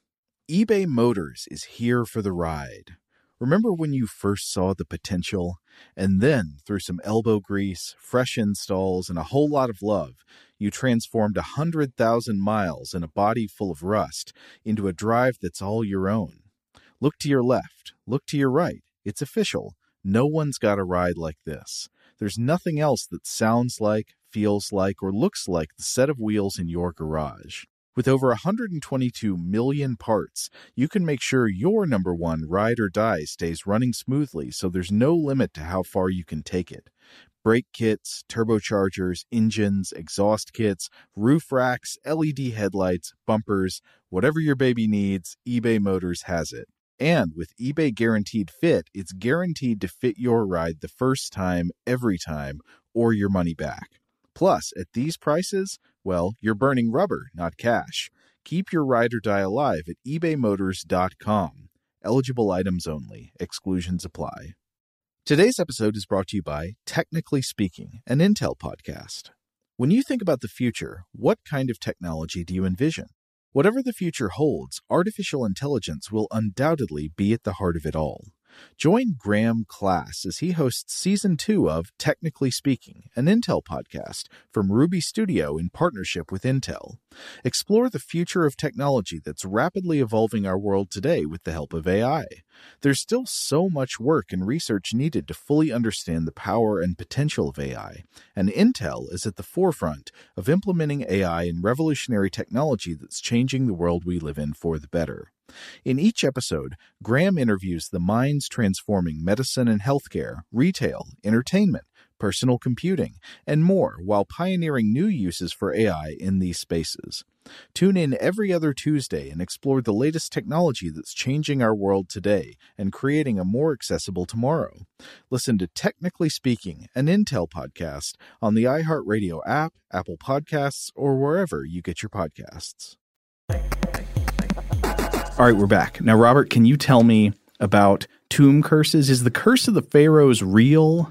eBay Motors is here for the ride. Remember when you first saw the potential? And then, through some elbow grease, fresh installs, and a whole lot of love, you transformed one hundred thousand miles and a body full of rust into a drive that's all your own. Look to your left. Look to your right. It's official. No one's got a ride like this. There's nothing else that sounds like, feels like, or looks like the set of wheels in your garage. With over one hundred twenty-two million parts, you can make sure your number one ride or die stays running smoothly, so there's no limit to how far you can take it. Brake kits, turbochargers, engines, exhaust kits, roof racks, L E D headlights, bumpers, whatever your baby needs, eBay Motors has it. And with eBay Guaranteed Fit, it's guaranteed to fit your ride the first time, every time, or your money back. Plus, at these prices, well, you're burning rubber, not cash. Keep your ride or die alive at ebay motors dot com. Eligible items only. Exclusions apply. Today's episode is brought to you by Technically Speaking, an Intel podcast. When you think about the future, what kind of technology do you envision? Whatever the future holds, artificial intelligence will undoubtedly be at the heart of it all. Join Graham Class as he hosts Season two of Technically Speaking, an Intel podcast from Ruby Studio in partnership with Intel. Explore the future of technology that's rapidly evolving our world today with the help of A I. There's still so much work and research needed to fully understand the power and potential of A I, and Intel is at the forefront of implementing A I in revolutionary technology that's changing the world we live in for the better. In each episode, Graham interviews the minds transforming medicine and healthcare, retail, entertainment, personal computing, and more while pioneering new uses for A I in these spaces. Tune in every other Tuesday and explore the latest technology that's changing our world today and creating a more accessible tomorrow. Listen to Technically Speaking, an Intel podcast on the iHeartRadio app, Apple Podcasts, or wherever you get your podcasts. All right, we're back. Now, Robert, can you tell me about tomb curses? Is the curse of the pharaohs real?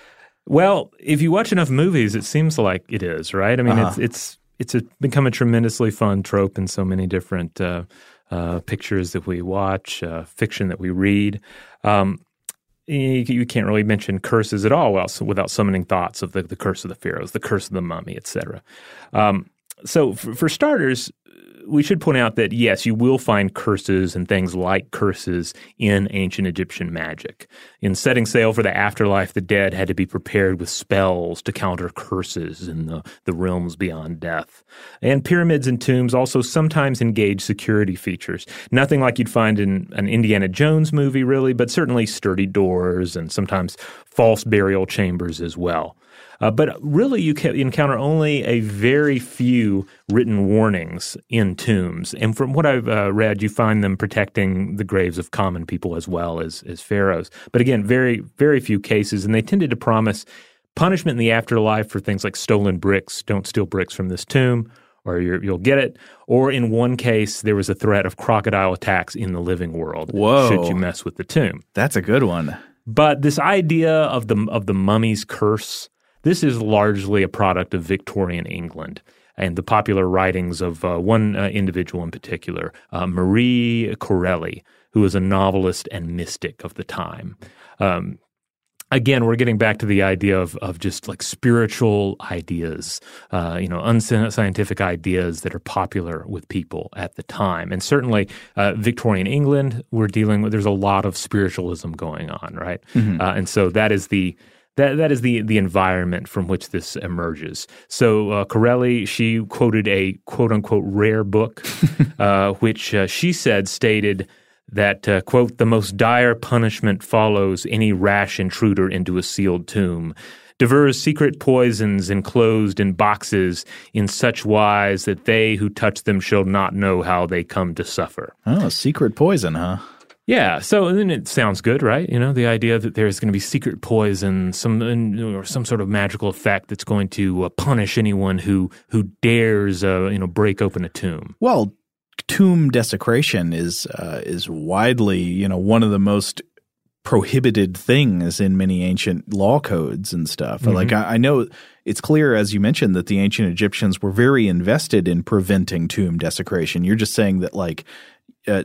Well, if you watch enough movies, it seems like it is, right? I mean, uh-huh. it's it's it's a, become a tremendously fun trope in so many different uh, uh, pictures that we watch, uh, fiction that we read. Um, you, you can't really mention curses at all without summoning thoughts of the, the curse of the pharaohs, the curse of the mummy, et cetera. Um, so for, for starters, we should point out that, yes, you will find curses and things like curses in ancient Egyptian magic. In setting sail for the afterlife, the dead had to be prepared with spells to counter curses in the, the realms beyond death. And pyramids and tombs also sometimes engage security features. Nothing like you'd find in an Indiana Jones movie, really, but certainly sturdy doors and sometimes false burial chambers as well. Uh, but really, you can encounter only a very few written warnings in tombs. And from what I've uh, read, you find them protecting the graves of common people as well as, as pharaohs. But again, very, very few cases. And they tended to promise punishment in the afterlife for things like stolen bricks. Don't steal bricks from this tomb, or you're, you'll get it. Or in one case, there was a threat of crocodile attacks in the living world. Whoa. Should you mess with the tomb. That's a good one. But this idea of the of the mummy's curse, this is largely a product of Victorian England and the popular writings of uh, one uh, individual in particular, uh, Marie Corelli, who was a novelist and mystic of the time. Um, again, we're getting back to the idea of of just like spiritual ideas, uh, you know, unscientific ideas that are popular with people at the time. And certainly uh, Victorian England, we're dealing with, there's a lot of spiritualism going on, right? Mm-hmm. Uh, and so that is the That that is the the environment from which this emerges. So uh, Corelli, she quoted a quote unquote rare book, uh, which uh, she said stated that uh, quote, the most dire punishment follows any rash intruder into a sealed tomb. Divers secret poisons enclosed in boxes in such wise that they who touch them shall not know how they come to suffer. Oh, secret poison, huh? Yeah, so and then it sounds good, right? You know, the idea that there's going to be secret poison, some or some sort of magical effect that's going to uh, punish anyone who who dares, uh, you know, break open a tomb. Well, tomb desecration is uh, is widely, you know, one of the most prohibited things in many ancient law codes and stuff. Mm-hmm. Like I, I know it's clear, as you mentioned, that the ancient Egyptians were very invested in preventing tomb desecration. You're just saying that, like. Uh,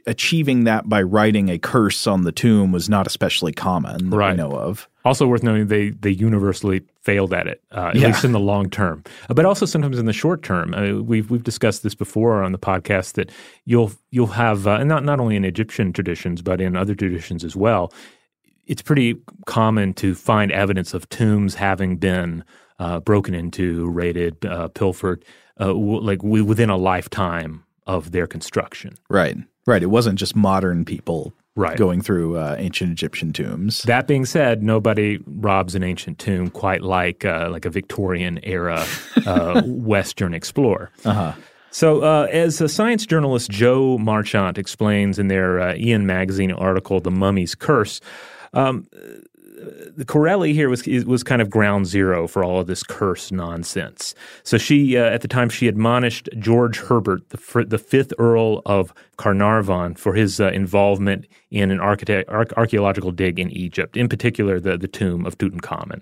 achieving that by writing a curse on the tomb was not especially common that right. we know of. Also worth noting, they they universally failed at it, uh, at yeah. least in the long term, uh, but also sometimes in the short term. Uh, we've we've discussed this before on the podcast that you'll you'll have uh, not not only in Egyptian traditions but in other traditions as well. It's pretty common to find evidence of tombs having been uh, broken into, raided, uh, pilfered, uh, w- like w- within a lifetime of their construction. Right, right. It wasn't just modern people right. going through uh, ancient Egyptian tombs. That being said, nobody robs an ancient tomb quite like uh, like a Victorian era uh, Western explorer. Uh-huh. So uh, as a science journalist Joe Marchant explains in their uh, Ian Magazine article, The Mummy's Curse, um, the Corelli here was was kind of ground zero for all of this curse nonsense. So she, uh, at the time, she admonished George Herbert, the, fr- the fifth Earl of Carnarvon, for his uh, involvement in an architect- ar- archaeological dig in Egypt, in particular the, the tomb of Tutankhamun.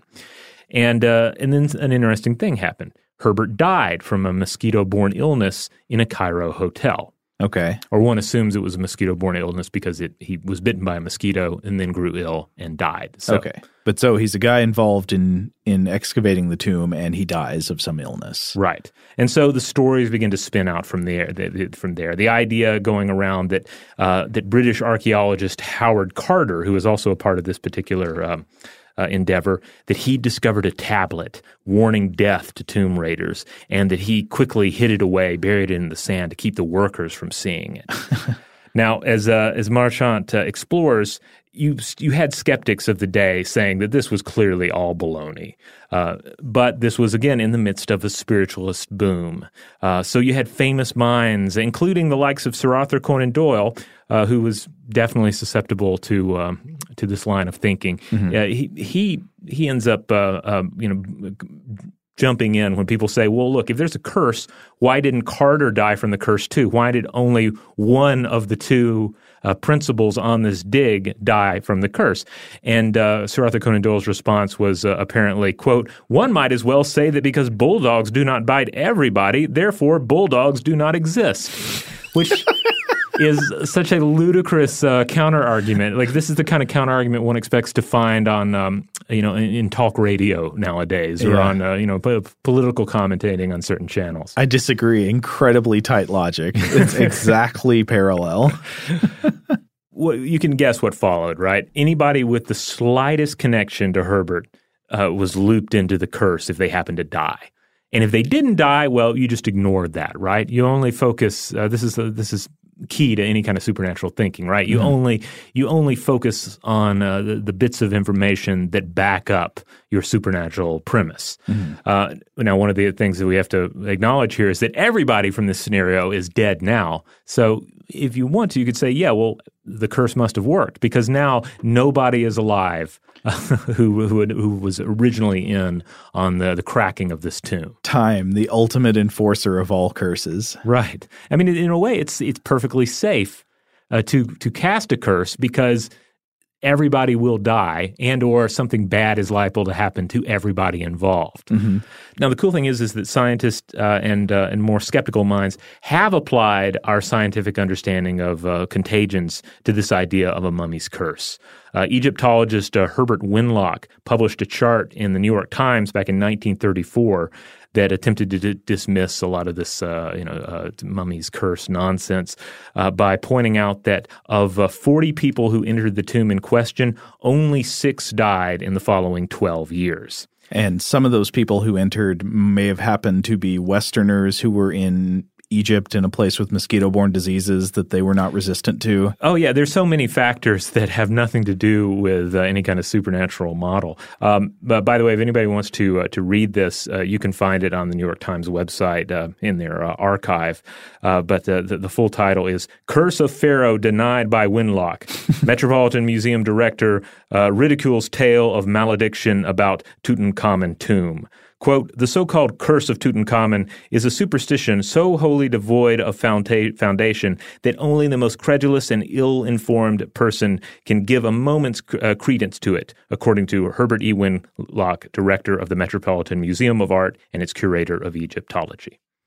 And uh, and then an interesting thing happened. Herbert died from a mosquito-borne illness in a Cairo hotel. Okay. Or one assumes it was a mosquito-borne illness because it, he was bitten by a mosquito and then grew ill and died. So, okay. But so he's a guy involved in, in excavating the tomb and he dies of some illness. Right. And so the stories begin to spin out from there. The, from there. The idea going around that uh, that British archaeologist Howard Carter, who is also a part of this particular um, Uh, endeavor, that he discovered a tablet warning death to tomb raiders and that he quickly hid it away, buried it in the sand to keep the workers from seeing it. Now, as uh, as Marchant uh, explores, you you had skeptics of the day saying that this was clearly all baloney. Uh, but this was, again, in the midst of a spiritualist boom. Uh, so you had famous minds, including the likes of Sir Arthur Conan Doyle, uh, who was definitely susceptible to um, to this line of thinking. Mm-hmm. Uh, he he he ends up uh, uh, you know jumping in when people say, "Well, look, if there's a curse, why didn't Carter die from the curse too? Why did only one of the two uh, principals on this dig die from the curse?" And uh, Sir Arthur Conan Doyle's response was uh, apparently, quote, "One might as well say that because bulldogs do not bite everybody, therefore bulldogs do not exist," which is such a ludicrous uh, counter-argument. Like, this is the kind of counter-argument one expects to find on, um, you know, in, in talk radio nowadays, or yeah. on, uh, you know, p- political commentating on certain channels. I disagree. Incredibly tight logic. It's exactly parallel. Well, you can guess what followed, right? Anybody with the slightest connection to Herbert uh, was looped into the curse if they happened to die. And if they didn't die, well, you just ignored that, right? You only focus. Uh, this is uh, this is. key to any kind of supernatural thinking, right? You mm-hmm. only you only focus on uh, the, the bits of information that back up your supernatural premise. Mm-hmm. Uh, now, one of the things that we have to acknowledge here is that everybody from this scenario is dead now. So if you want to, you could say, yeah, well, the curse must have worked because now nobody is alive uh, who who, had, who was originally in on the, the cracking of this tomb. Time, the ultimate enforcer of all curses. Right. I mean, in a way, it's it's perfectly safe uh, to to cast a curse because everybody will die and or something bad is liable to happen to everybody involved. Mm-hmm. Now, the cool thing is is that scientists uh, and uh, and more skeptical minds have applied our scientific understanding of uh, contagions to this idea of a mummy's curse. Uh, Egyptologist uh, Herbert Winlock published a chart in the New York Times back in nineteen thirty-four that attempted to d- dismiss a lot of this, uh, you know, uh, mummy's curse nonsense uh, by pointing out that of uh, forty people who entered the tomb in question, only six died in the following twelve years. And some of those people who entered may have happened to be Westerners who were in Egypt in a place with mosquito-borne diseases that they were not resistant to. Oh, yeah. There's so many factors that have nothing to do with uh, any kind of supernatural model. Um, but by the way, if anybody wants to uh, to read this, uh, you can find it on the New York Times website uh, in their uh, archive. Uh, but the, the, the full title is Curse of Pharaoh Denied by Winlock. Metropolitan Museum Director uh, ridicules tale of malediction about Tutankhamun tomb. Quote, "The so-called curse of Tutankhamun is a superstition so wholly devoid of foundation that only the most credulous and ill-informed person can give a moment's uh, credence to it," according to Herbert E. Winlock, director of the Metropolitan Museum of Art and its curator of Egyptology.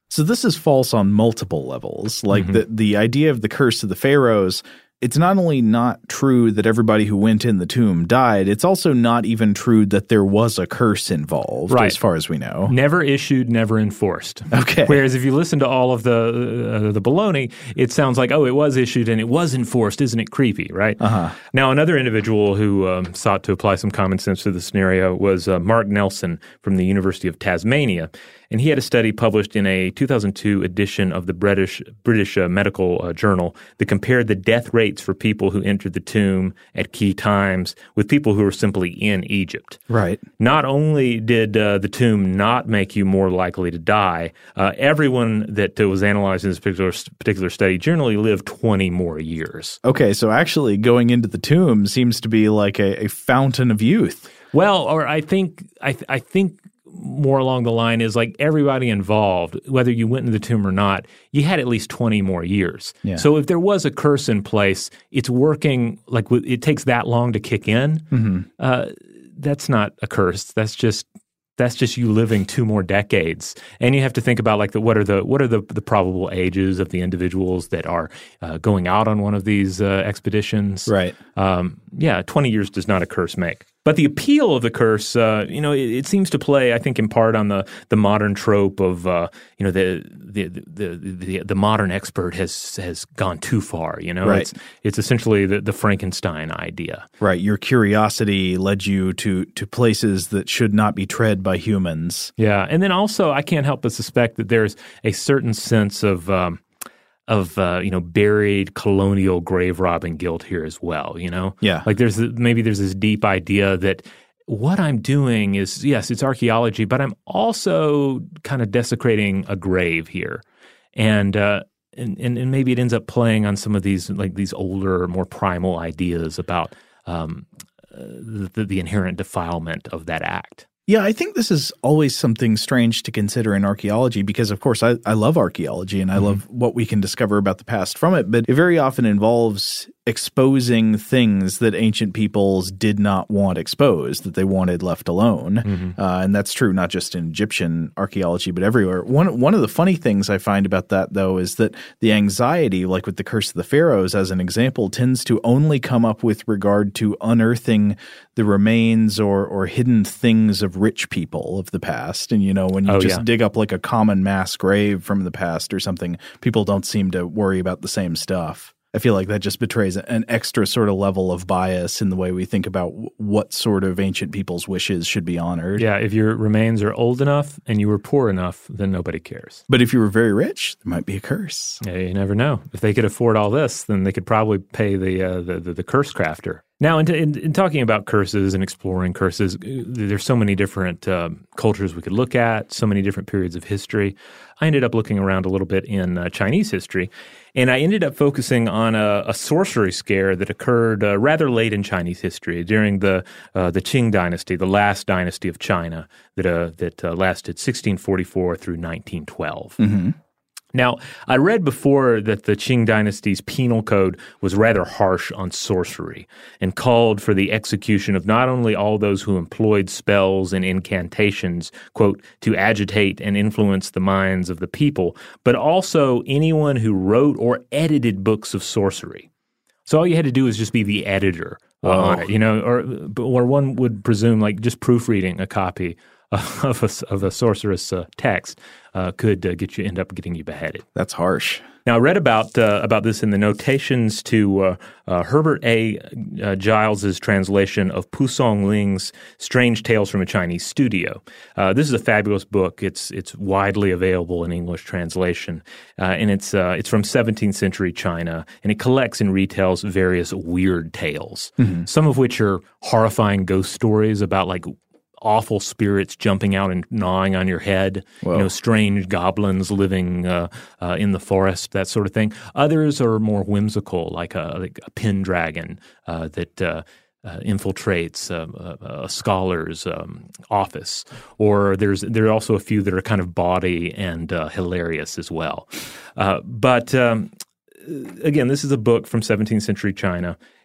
So this is false on multiple levels. Like mm-hmm. the, the idea of the curse of the pharaohs, it's not only not true that everybody who went in the tomb died, it's also not even true that there was a curse involved, right. as far as we know. Never issued, never enforced. Okay. Whereas if you listen to all of the uh, the baloney, it sounds like, oh, it was issued and it was enforced. Isn't it creepy, right? Uh-huh. Now, another individual who um, sought to apply some common sense to the scenario was uh, Mark Nelson from the University of Tasmania. And he had a study published in a two thousand two edition of the British British uh, Medical uh, Journal that compared the death rates for people who entered the tomb at key times with people who were simply in Egypt. Right. Not only did uh, the tomb not make you more likely to die, uh, everyone that uh, was analyzed in this particular, particular study generally lived twenty more years. Okay, so actually going into the tomb seems to be like a, a fountain of youth. Well, or I think I, th- I think more along the line is like everybody involved, whether you went into the tomb or not, you had at least twenty more years. Yeah. So if there was a curse in place, it's working like it takes that long to kick in. Mm-hmm. Uh, that's not a curse. That's just that's just you living two more decades. And you have to think about like the what are the what are the, the probable ages of the individuals that are uh, going out on one of these uh, expeditions. Right. Um, yeah, twenty years does not a curse make. But the appeal of the curse, uh, you know, it, it seems to play, I think, in part on the, the modern trope of, uh, you know, the the, the the the modern expert has has gone too far. You know, right. it's it's essentially the, the Frankenstein idea. Right. Your curiosity led you to to places that should not be tread by humans. Yeah, and then also, I can't help but suspect that there's a certain sense of. Um, of, uh, you know, buried colonial grave robbing guilt here as well, you know? Yeah. Like there's, maybe there's this deep idea that what I'm doing is, yes, it's archaeology, but I'm also kind of desecrating a grave here. And, uh, and, and, and maybe it ends up playing on some of these, like these older, more primal ideas about um, uh, the, the inherent defilement of that act. Yeah, I think this is always something strange to consider in archaeology because, of course, I, I love archaeology and I mm-hmm. love what we can discover about the past from it, but it very often involves exposing things that ancient peoples did not want exposed, that they wanted left alone. Mm-hmm. Uh, and that's true not just in Egyptian archaeology, but everywhere. One, one of the funny things I find about that, though, is that the anxiety, like with the Curse of the Pharaohs as an example, tends to only come up with regard to unearthing the remains or, or hidden things of rich people of the past. And, you know, when you oh, just yeah. dig up like a common mass grave from the past or something, people don't seem to worry about the same stuff. I feel like that just betrays an extra sort of level of bias in the way we think about what sort of ancient people's wishes should be honored. Yeah, if your remains are old enough and you were poor enough, then nobody cares. But if you were very rich, there might be a curse. Yeah, you never know. If they could afford all this, then they could probably pay the uh, the, the, the curse crafter. Now, in, in, in talking about curses and exploring curses, there's so many different uh, cultures we could look at, so many different periods of history. I ended up looking around a little bit in uh, Chinese history, and I ended up focusing on a, a sorcery scare that occurred uh, rather late in Chinese history during the uh, the Qing dynasty, the last dynasty of China that uh, that uh, lasted sixteen forty-four through nineteen twelve. Mm-hmm. Now, I read before that the Qing dynasty's penal code was rather harsh on sorcery and called for the execution of not only all those who employed spells and incantations, quote, to agitate and influence the minds of the people, but also anyone who wrote or edited books of sorcery. So all you had to do was just be the editor uh, oh. on it, you know, or, or one would presume like just proofreading a copy of a, of a sorceress uh, text uh, could uh, get you end up getting you beheaded. That's harsh. Now, I read about uh, about this in the notations to uh, uh, Herbert A. Uh, Giles's translation of Pu Song Ling's Strange Tales from a Chinese Studio. Uh, this is a fabulous book. It's it's widely available in English translation, uh, and it's uh, it's from seventeenth century China, and it collects and retells various weird tales, mm-hmm. some of which are horrifying ghost stories about like awful spirits jumping out and gnawing on your head, Whoa. you know, strange goblins living uh, uh, in the forest, that sort of thing. Others are more whimsical, like a, like a pin dragon uh, that uh, uh, infiltrates uh, a, a scholar's um, office. Or there's there are also a few that are kind of bawdy and uh, hilarious as well. Uh, but um, again, this is a book from seventeenth century China.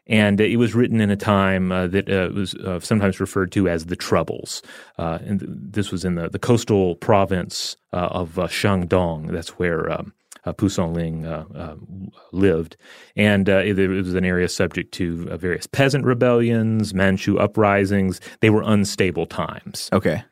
And it was written in a time uh, that uh, was uh, sometimes referred to as the Troubles. Uh, and th- this was in the, the coastal province uh, of uh, Shandong. That's where um, uh, Pu Songling uh, uh, lived. And uh, it, it was an area subject to uh, various peasant rebellions, Manchu uprisings. They were unstable times. Okay.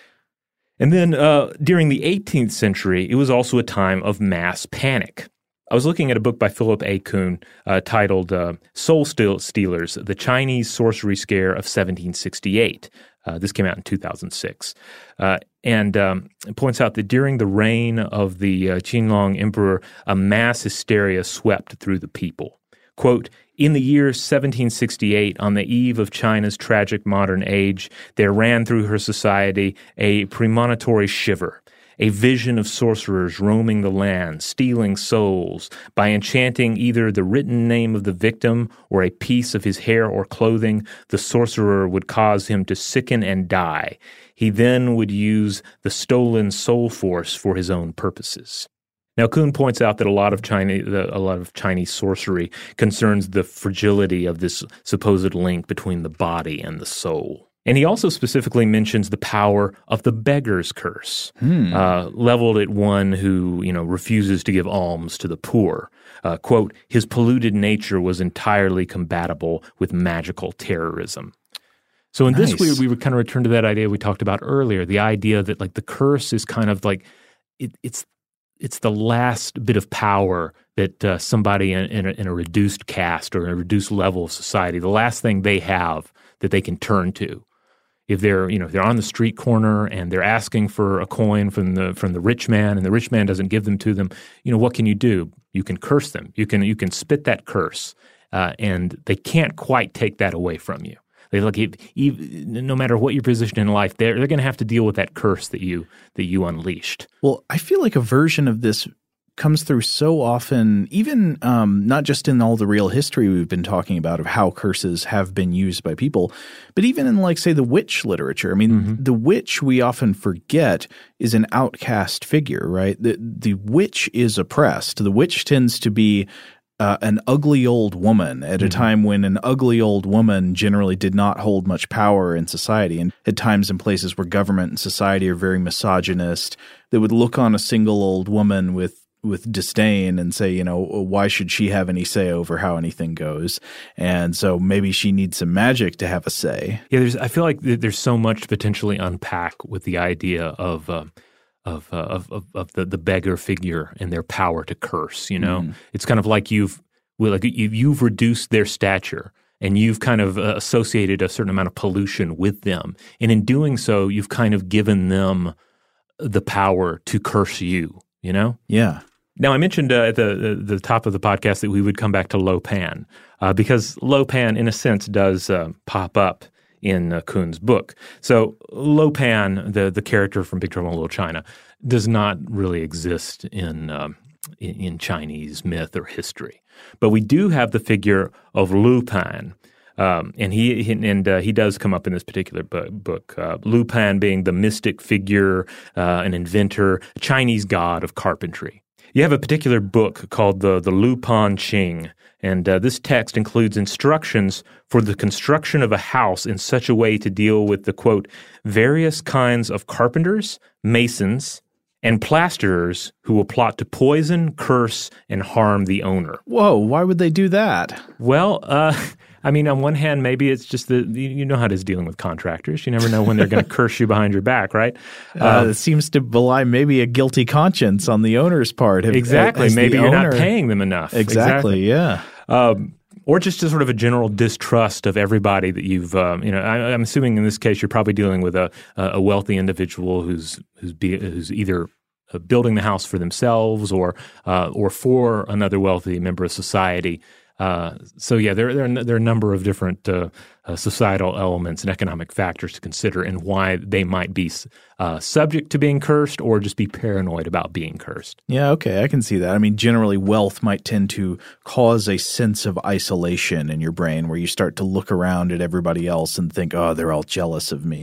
And then uh, during the eighteenth century, it was also a time of mass panic. I was looking at a book by Philip A. Kuhn uh, titled uh, Soul Stealers, The Chinese Sorcery Scare of seventeen sixty-eight. Uh, this came out in two thousand six. Uh, and um, it points out that during the reign of the uh, Qinglong Emperor, a mass hysteria swept through the people. Quote, in the year seventeen sixty-eight, on the eve of China's tragic modern age, there ran through her society a premonitory shiver. A vision of sorcerers roaming the land, stealing souls. By enchanting either the written name of the victim or a piece of his hair or clothing, the sorcerer would cause him to sicken and die. He then would use the stolen soul force for his own purposes. Now, Kuhn points out that a lot of Chinese, a lot of Chinese sorcery concerns the fragility of this supposed link between the body and the soul. And he also specifically mentions the power of the beggar's curse, hmm. uh, leveled at one who, you know, refuses to give alms to the poor. Uh, quote, his polluted nature was entirely compatible with magical terrorism. So in Nice. this, we, we would kind of return to that idea we talked about earlier, the idea that like the curse is kind of like, it, it's it's the last bit of power that uh, somebody in, in, a, in a reduced caste or a reduced level of society, the last thing they have that they can turn to. If they're, you know, if they're on the street corner and they're asking for a coin from the from the rich man and the rich man doesn't give them to them, you know, what can you do? You can curse them. You can you can spit that curse, uh, and they can't quite take that away from you. They like if, even, no matter what your position in life, they're they're going to have to deal with that curse that you that you unleashed. Well, I feel like a version of this comes through so often, even um, not just in all the real history we've been talking about of how curses have been used by people, but even in, like, say, the witch literature. I mean, mm-hmm. the witch we often forget is an outcast figure, right? The, the witch is oppressed. The witch tends to be uh, an ugly old woman at mm-hmm. a time when an ugly old woman generally did not hold much power in society, and at times in places where government and society are very misogynist, they would look on a single old woman with with disdain and say, you know, why should she have any say over how anything goes? And so maybe she needs some magic to have a say. Yeah, there's. I feel like there's so much to potentially unpack with the idea of uh, of, uh, of of of the the beggar figure and their power to curse. You know, mm. it's kind of like you've well, like you, you've reduced their stature and you've kind of uh, associated a certain amount of pollution with them, and in doing so, you've kind of given them the power to curse you. You know? Yeah. Now, I mentioned uh, at the, the the top of the podcast that we would come back to Lo Pan uh, because Lo Pan, in a sense, does uh, pop up in uh, Kuhn's book. So Lo Pan, the the character from Big Trouble in Little China, does not really exist in, um, in in Chinese myth or history. But we do have the figure of Lu Pan. Um, and he, he and uh, he does come up in this particular bu- book. Uh, Lu Pan being the mystic figure, uh, an inventor, a Chinese god of carpentry. You have a particular book called the the Lu Pan Qing, and uh, this text includes instructions for the construction of a house in such a way to deal with the, quote, various kinds of carpenters, masons, and plasterers who will plot to poison, curse, and harm the owner. Whoa, why would they do that? Well, uh, I mean, on one hand, maybe it's just that you know how it is dealing with contractors. You never know when they're going to curse you behind your back, right? Uh, um, it seems to belie maybe a guilty conscience on the owner's part. Have, exactly. Maybe you're owner... not paying them enough. Exactly, exactly. yeah. Um, or just a sort of a general distrust of everybody that you've, um, you know, I, I'm assuming in this case you're probably dealing with a, a wealthy individual who's who's, be, who's either building the house for themselves or uh, or for another wealthy member of society. Uh, so yeah, there, there, there are a number of different uh, uh, societal elements and economic factors to consider and why they might be uh, subject to being cursed or just be paranoid about being cursed. Yeah, okay, I can see that. I mean, generally wealth might tend to cause a sense of isolation in your brain where you start to look around at everybody else and think, oh, they're all jealous of me.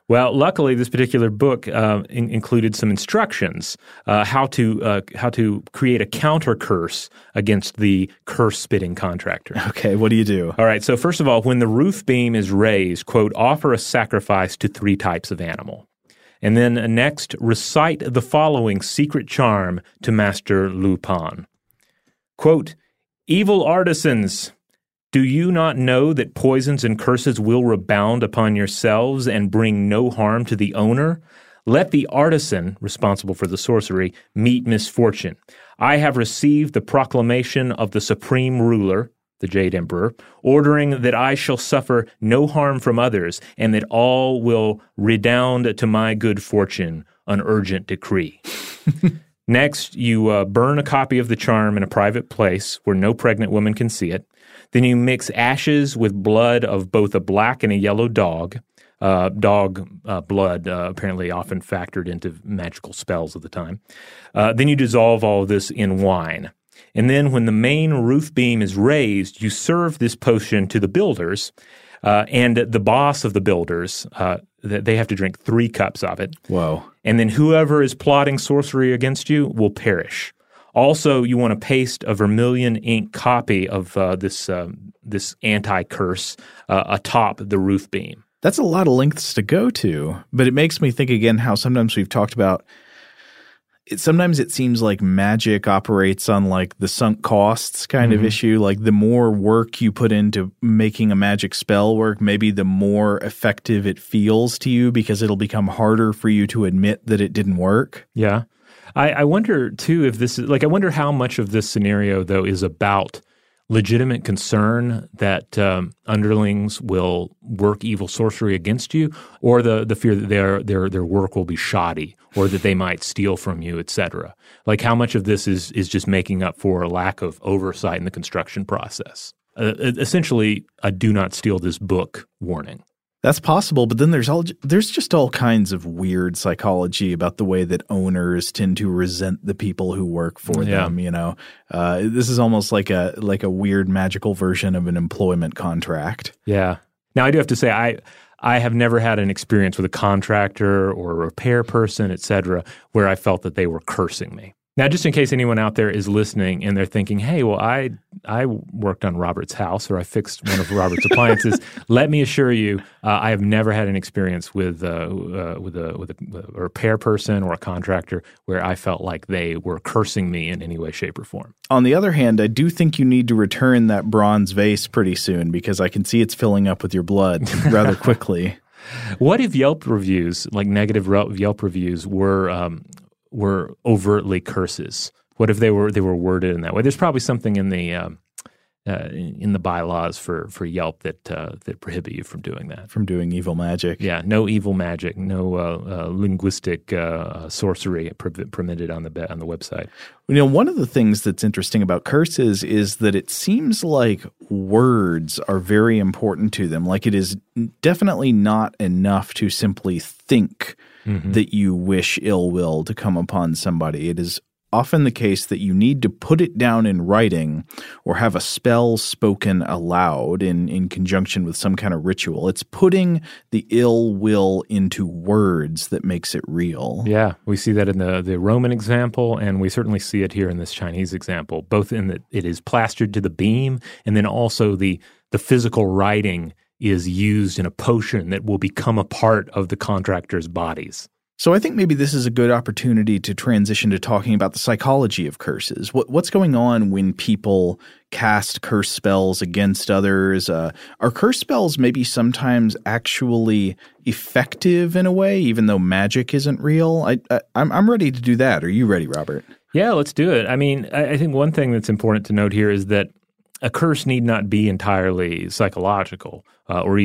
Well, luckily, this particular book uh, in- included some instructions uh, how to uh, how to create a counter curse against the curse-spitting contractor. Okay, what do you do? All right, so first of all, when the roof beam is raised, quote, offer a sacrifice to three types of animal. And then uh, next, recite the following secret charm to Master Lupin. Quote, evil artisans, do you not know that poisons and curses will rebound upon yourselves and bring no harm to the owner? Let the artisan, responsible for the sorcery, meet misfortune. I have received the proclamation of the supreme ruler, the Jade Emperor, ordering that I shall suffer no harm from others and that all will redound to my good fortune, an urgent decree. Next, you uh, burn a copy of the charm in a private place where no pregnant woman can see it. Then you mix ashes with blood of both a black and a yellow dog. Uh, dog uh, blood uh, apparently often factored into magical spells of the time. Uh, then you dissolve all of this in wine. And then when the main roof beam is raised, you serve this potion to the builders. Uh, and the boss of the builders, uh, they have to drink three cups of it. Whoa. And then whoever is plotting sorcery against you will perish. Also, you want to paste a vermilion ink copy of uh, this uh, this anti-curse uh, atop the roof beam. That's a lot of lengths to go to, but it makes me think again how sometimes we've talked about it, sometimes it seems like magic operates on like the sunk costs kind mm-hmm. of issue. Like the more work you put into making a magic spell work, maybe the more effective it feels to you because it'll become harder for you to admit that it didn't work. Yeah. I, I wonder, too, if this is – like I wonder how much of this scenario, though, is about legitimate concern that um, underlings will work evil sorcery against you, or the, the fear that their, their their work will be shoddy or that they might steal from you, et cetera. Like how much of this is is just making up for a lack of oversight in the construction process? Uh, essentially, a do not steal this book warning. That's possible, but then there's all there's just all kinds of weird psychology about the way that owners tend to resent the people who work for yeah. them. You know, uh, this is almost like a like a weird magical version of an employment contract. Yeah. Now I do have to say I I have never had an experience with a contractor or a repair person, et cetera, where I felt that they were cursing me. Now, just in case anyone out there is listening and they're thinking, hey, well, I I worked on Robert's house or I fixed one of Robert's appliances, let me assure you, uh, I have never had an experience with, uh, uh, with, a, with a, a repair person or a contractor where I felt like they were cursing me in any way, shape, or form. On the other hand, I do think you need to return that bronze vase pretty soon because I can see it's filling up with your blood rather quickly. What if Yelp reviews, like negative Yelp reviews, were um, – were overtly curses? What if they were they were worded in that way? There's probably something in the um, uh, in the bylaws for for Yelp that uh, that prohibit you from doing that. From doing evil magic. Yeah, no evil magic, no uh, uh, linguistic uh, sorcery permitted on the on the website. You know, one of the things that's interesting about curses is that it seems like words are very important to them. Like it is definitely not enough to simply think mm-hmm. that you wish ill will to come upon somebody. It is often the case that you need to put it down in writing or have a spell spoken aloud in, in conjunction with some kind of ritual. It's putting the ill will into words that makes it real. Yeah, we see that in the, the Roman example, and we certainly see it here in this Chinese example, both in that it is plastered to the beam and then also the the physical writing is used in a potion that will become a part of the contractor's bodies. So I think maybe this is a good opportunity to transition to talking about the psychology of curses. What, what's going on when people cast curse spells against others? Uh, are curse spells maybe sometimes actually effective in a way, even though magic isn't real? I, I, I'm, I'm ready to do that. Are you ready, Robert? Yeah, let's do it. I mean, I, I think one thing that's important to note here is that a curse need not be entirely psychological uh, or,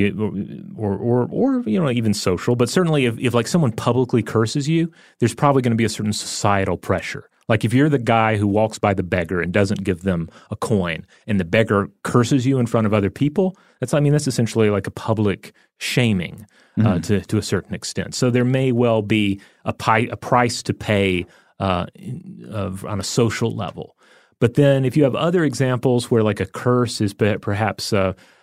or or or you know even social, but certainly if, if like someone publicly curses you, there's probably going to be a certain societal pressure. Like if you're the guy who walks by the beggar and doesn't give them a coin, and the beggar curses you in front of other people, that's I mean that's essentially like a public shaming uh, mm-hmm. to to a certain extent. So there may well be a, pi- a price to pay uh, of, on a social level. But then if you have other examples where like a curse is perhaps uh,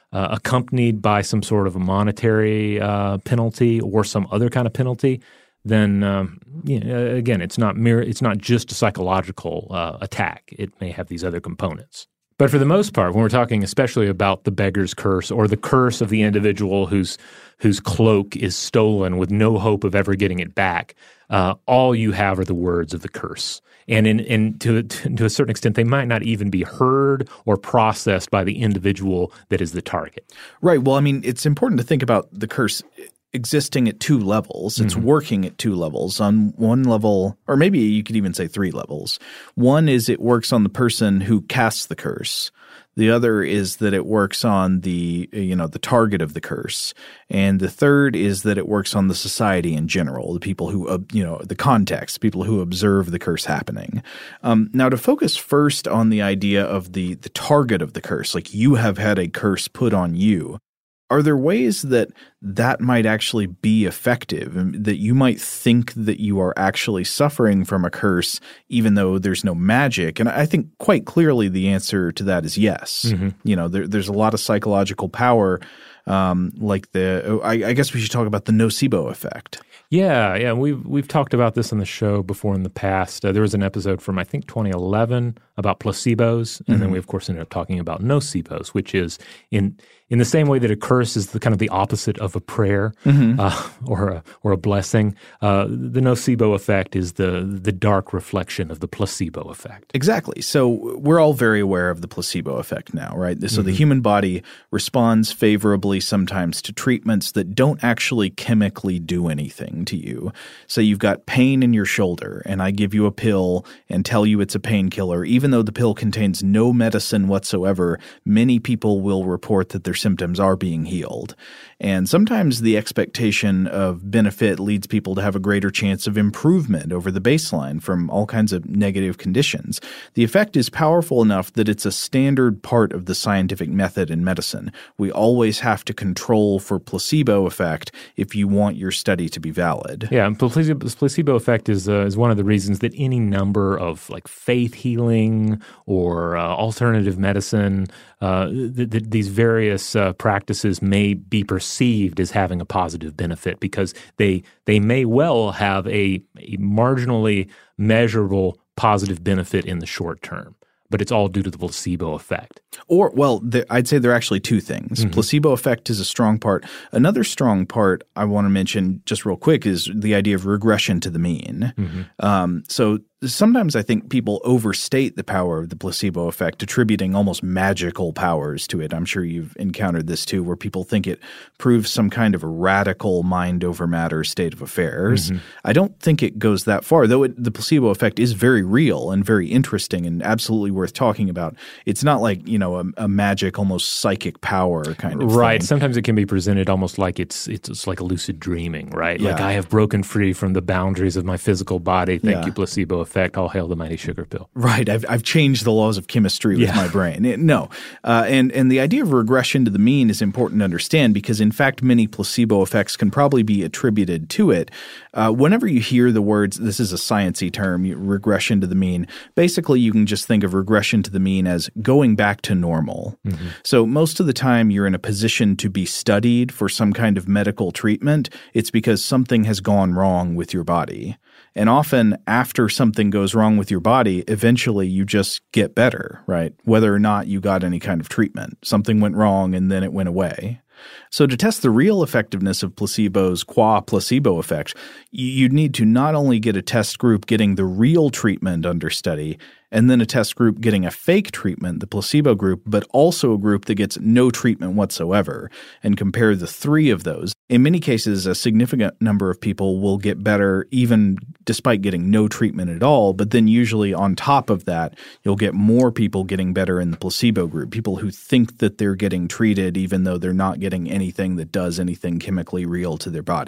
uh, accompanied by some sort of a monetary uh, penalty or some other kind of penalty, then um, you know, again, it's not mere, it's not just a psychological uh, attack. It may have these other components. But for the most part, when we're talking especially about the beggar's curse or the curse of the individual whose whose cloak is stolen with no hope of ever getting it back, uh, all you have are the words of the curse. And in, in to, to a certain extent, they might not even be heard or processed by the individual that is the target. Right. Well, I mean, it's important to think about the curse existing at two levels. It's mm-hmm. working at two levels. On one level, or maybe you could even say three levels. One is it works on the person who casts the curse. The other is that it works on the, you know, the target of the curse. And the third is that it works on the society in general, the people who, uh, you know, the context, people who observe the curse happening. Um, now, to focus first on the idea of the the target of the curse, like you have had a curse put on you, are there ways that that might actually be effective, that you might think that you are actually suffering from a curse even though there's no magic? And I think quite clearly the answer to that is yes. Mm-hmm. You know, there, there's a lot of psychological power, um, like the – I, I guess we should talk about the nocebo effect. Yeah, yeah, we've we've talked about this on the show before in the past. Uh, there was an episode from I think twenty eleven about placebos, and mm-hmm. then we of course ended up talking about nocebos, which is in in the same way that a curse is the kind of the opposite of a prayer mm-hmm. uh, or a or a blessing. Uh, the nocebo effect is the the dark reflection of the placebo effect. Exactly. So we're all very aware of the placebo effect now, right? So mm-hmm. the human body responds favorably sometimes to treatments that don't actually chemically do anything to you. So you've got pain in your shoulder, and I give you a pill and tell you it's a painkiller. Even though the pill contains no medicine whatsoever, many people will report that their symptoms are being healed. And sometimes the expectation of benefit leads people to have a greater chance of improvement over the baseline from all kinds of negative conditions. The effect is powerful enough that it's a standard part of the scientific method in medicine. We always have to control for placebo effect if you want your study to be valid. Yeah, and placebo, placebo effect is uh, is one of the reasons that any number of like faith healing or uh, alternative medicine, uh, th- th- these various uh, practices may be perceived as having a positive benefit because they they may well have a, a marginally measurable positive benefit in the short term. But it's all due to the placebo effect. Or, well, the, I'd say there are actually two things. Mm-hmm. Placebo effect is a strong part. Another strong part I want to mention just real quick is the idea of regression to the mean. Mm-hmm. Um, so sometimes I think people overstate the power of the placebo effect, attributing almost magical powers to it. I'm sure you've encountered this too, where people think it proves some kind of a radical mind over matter state of affairs. Mm-hmm. I don't think it goes that far, though it, the placebo effect is very real and very interesting and absolutely worth talking about. It's not like, you know, a, a magic, almost psychic power kind of right. thing. Sometimes it can be presented almost like it's it's, it's like a lucid dreaming, right? Yeah. Like I have broken free from the boundaries of my physical body. Thank yeah. you, placebo effect. All hail the mighty sugar pill. Right. I've I've changed the laws of chemistry with yeah. my brain. It, no. Uh, and, and the idea of regression to the mean is important to understand because, in fact, many placebo effects can probably be attributed to it. Uh, whenever you hear the words, this is a sciencey term, regression to the mean, basically you can just think of regression to the mean as going back to normal. Mm-hmm. So most of the time you're in a position to be studied for some kind of medical treatment, it's because something has gone wrong with your body. And often after something goes wrong with your body, eventually you just get better, right? Whether or not you got any kind of treatment. Something went wrong and then it went away. So to test the real effectiveness of placebos qua placebo effect, you'd need to not only get a test group getting the real treatment under study and then a test group getting a fake treatment, the placebo group, but also a group that gets no treatment whatsoever, and compare the three of those. In many cases, a significant number of people will get better even despite getting no treatment at all, but then usually on top of that, you'll get more people getting better in the placebo group, people who think that they're getting treated even though they're not getting anything that does anything chemically real to their body.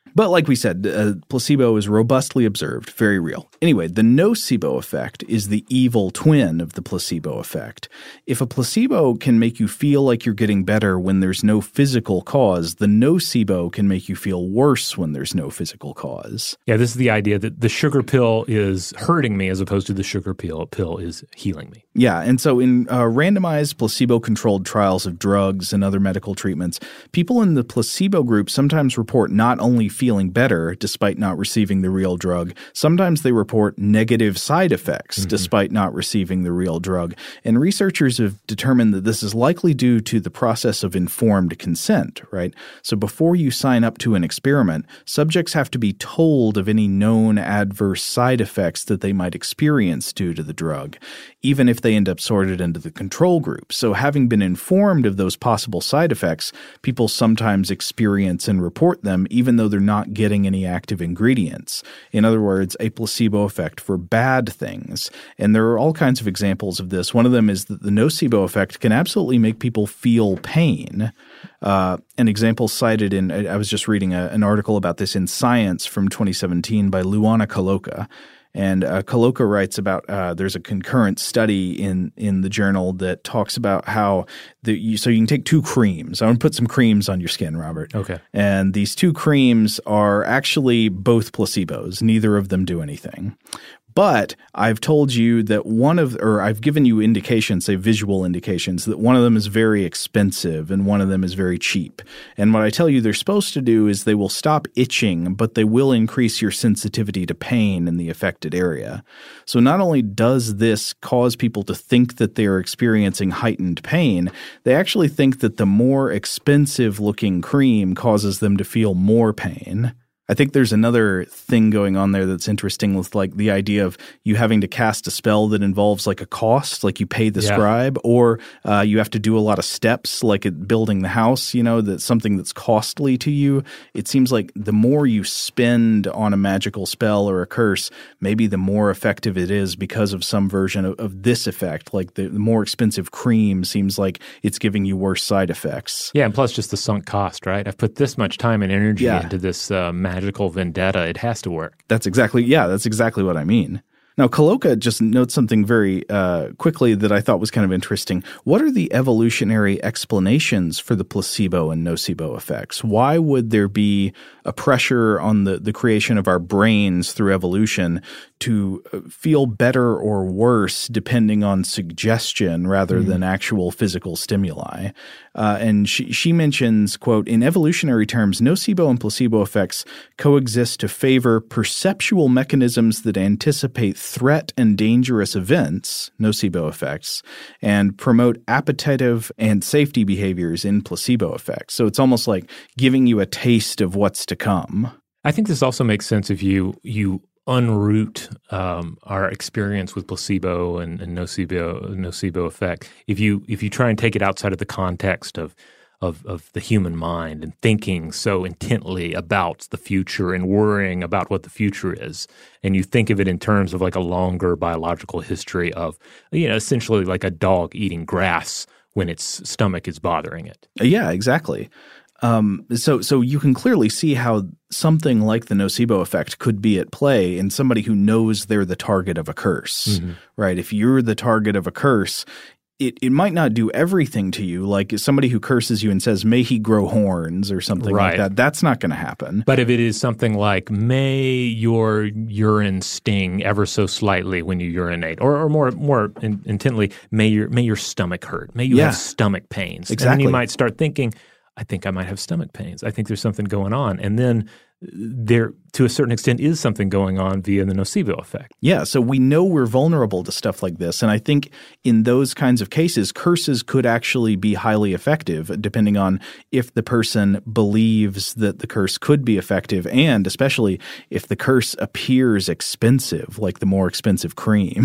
But like we said, uh, placebo is robustly observed, very real. Anyway, the nocebo effect is the evil twin of the placebo effect. If a placebo can make you feel like you're getting better when there's no physical cause, the nocebo can make you feel worse when there's no physical cause. Yeah, this is the idea that the sugar pill is hurting me as opposed to the sugar pill pill is healing me. Yeah, and so in uh, randomized placebo-controlled trials of drugs and other medical treatments, people in the placebo group sometimes report not only feeling better despite not receiving the real drug, sometimes they report negative side effects mm-hmm. despite not receiving the real drug. And researchers have determined that this is likely due to the process of informed consent, right? So before you sign up to an experiment, subjects have to be told of any known adverse side effects that they might experience due to the drug, even if they end up sorted into the control group. So having been informed of those possible side effects, people sometimes experience and report them even though they're not getting any active ingredients. In other words, a placebo effect for bad things. And there are all kinds of examples of this. One of them is that the nocebo effect can absolutely make people feel pain. Uh, an example cited in, I was just reading a, an article about this in Science from twenty seventeen by Luana Caloca. And uh, Caloca writes about uh, there's a concurrent study in, in the journal that talks about how the, you, so you can take two creams. I want to put some creams on your skin, Robert. Okay. And these two creams are actually both placebos. Neither of them do anything. But I've told you that one of – or I've given you indications, say visual indications, that one of them is very expensive and one of them is very cheap. And what I tell you they're supposed to do is they will stop itching, but they will increase your sensitivity to pain in the affected area. So not only does this cause people to think that they are experiencing heightened pain, they actually think that the more expensive-looking cream causes them to feel more pain. I think there's another thing going on there that's interesting with like the idea of you having to cast a spell that involves like a cost, like you pay the yeah. scribe, or uh, you have to do a lot of steps like at building the house, you know, that's something that's costly to you. It seems like the more you spend on a magical spell or a curse, maybe the more effective it is because of some version of, of this effect. Like the, the more expensive cream seems like it's giving you worse side effects. Yeah, and plus just the sunk cost, right? I've put this much time and energy yeah. into this uh, magic magical vendetta. It has to work. That's exactly, yeah, that's exactly what I mean. Now, Caloca just notes something very uh, quickly that I thought was kind of interesting. What are the evolutionary explanations for the placebo and nocebo effects? Why would there be a pressure on the, the creation of our brains through evolution to feel better or worse depending on suggestion rather mm-hmm. than actual physical stimuli? Uh, and she, she mentions, quote, in evolutionary terms, nocebo and placebo effects coexist to favor perceptual mechanisms that anticipate threat and dangerous events, nocebo effects, and promote appetitive and safety behaviors in placebo effects. So it's almost like giving you a taste of what's to come. I think this also makes sense if you you unroot um, our experience with placebo and, and nocebo nocebo effect. If you if you try and take it outside of the context of Of, of the human mind and thinking so intently about the future and worrying about what the future is. And you think of it in terms of like a longer biological history of, you know, essentially like a dog eating grass when its stomach is bothering it. Yeah, exactly. Um, so so you can clearly see how something like the nocebo effect could be at play in somebody who knows they're the target of a curse, mm-hmm. right? If you're the target of a curse, It it might not do everything to you, like somebody who curses you and says, may he grow horns or something right. like that. That's not going to happen. But if it is something like, may your urine sting ever so slightly when you urinate, or, or more more in, intently, may your may your stomach hurt, may you yeah. have stomach pains. Exactly. And then you might start thinking, I think I might have stomach pains. I think there's something going on. And then there, to a certain extent, is something going on via the nocebo effect. Yeah, so we know we're vulnerable to stuff like this. And I think in those kinds of cases, curses could actually be highly effective, depending on if the person believes that the curse could be effective, and especially if the curse appears expensive, like the more expensive cream.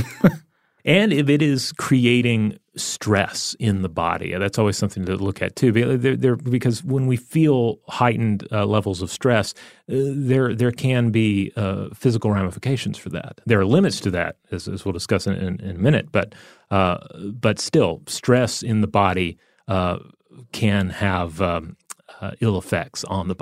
And if it is creating stress in the body, that's always something to look at too. They're, they're, because when we feel heightened uh, levels of stress, uh, there there can be uh, physical ramifications for that. There are limits to that, as, as we'll discuss in, in, in a minute. But uh, but still, stress in the body uh, can have um, uh, ill effects on the body.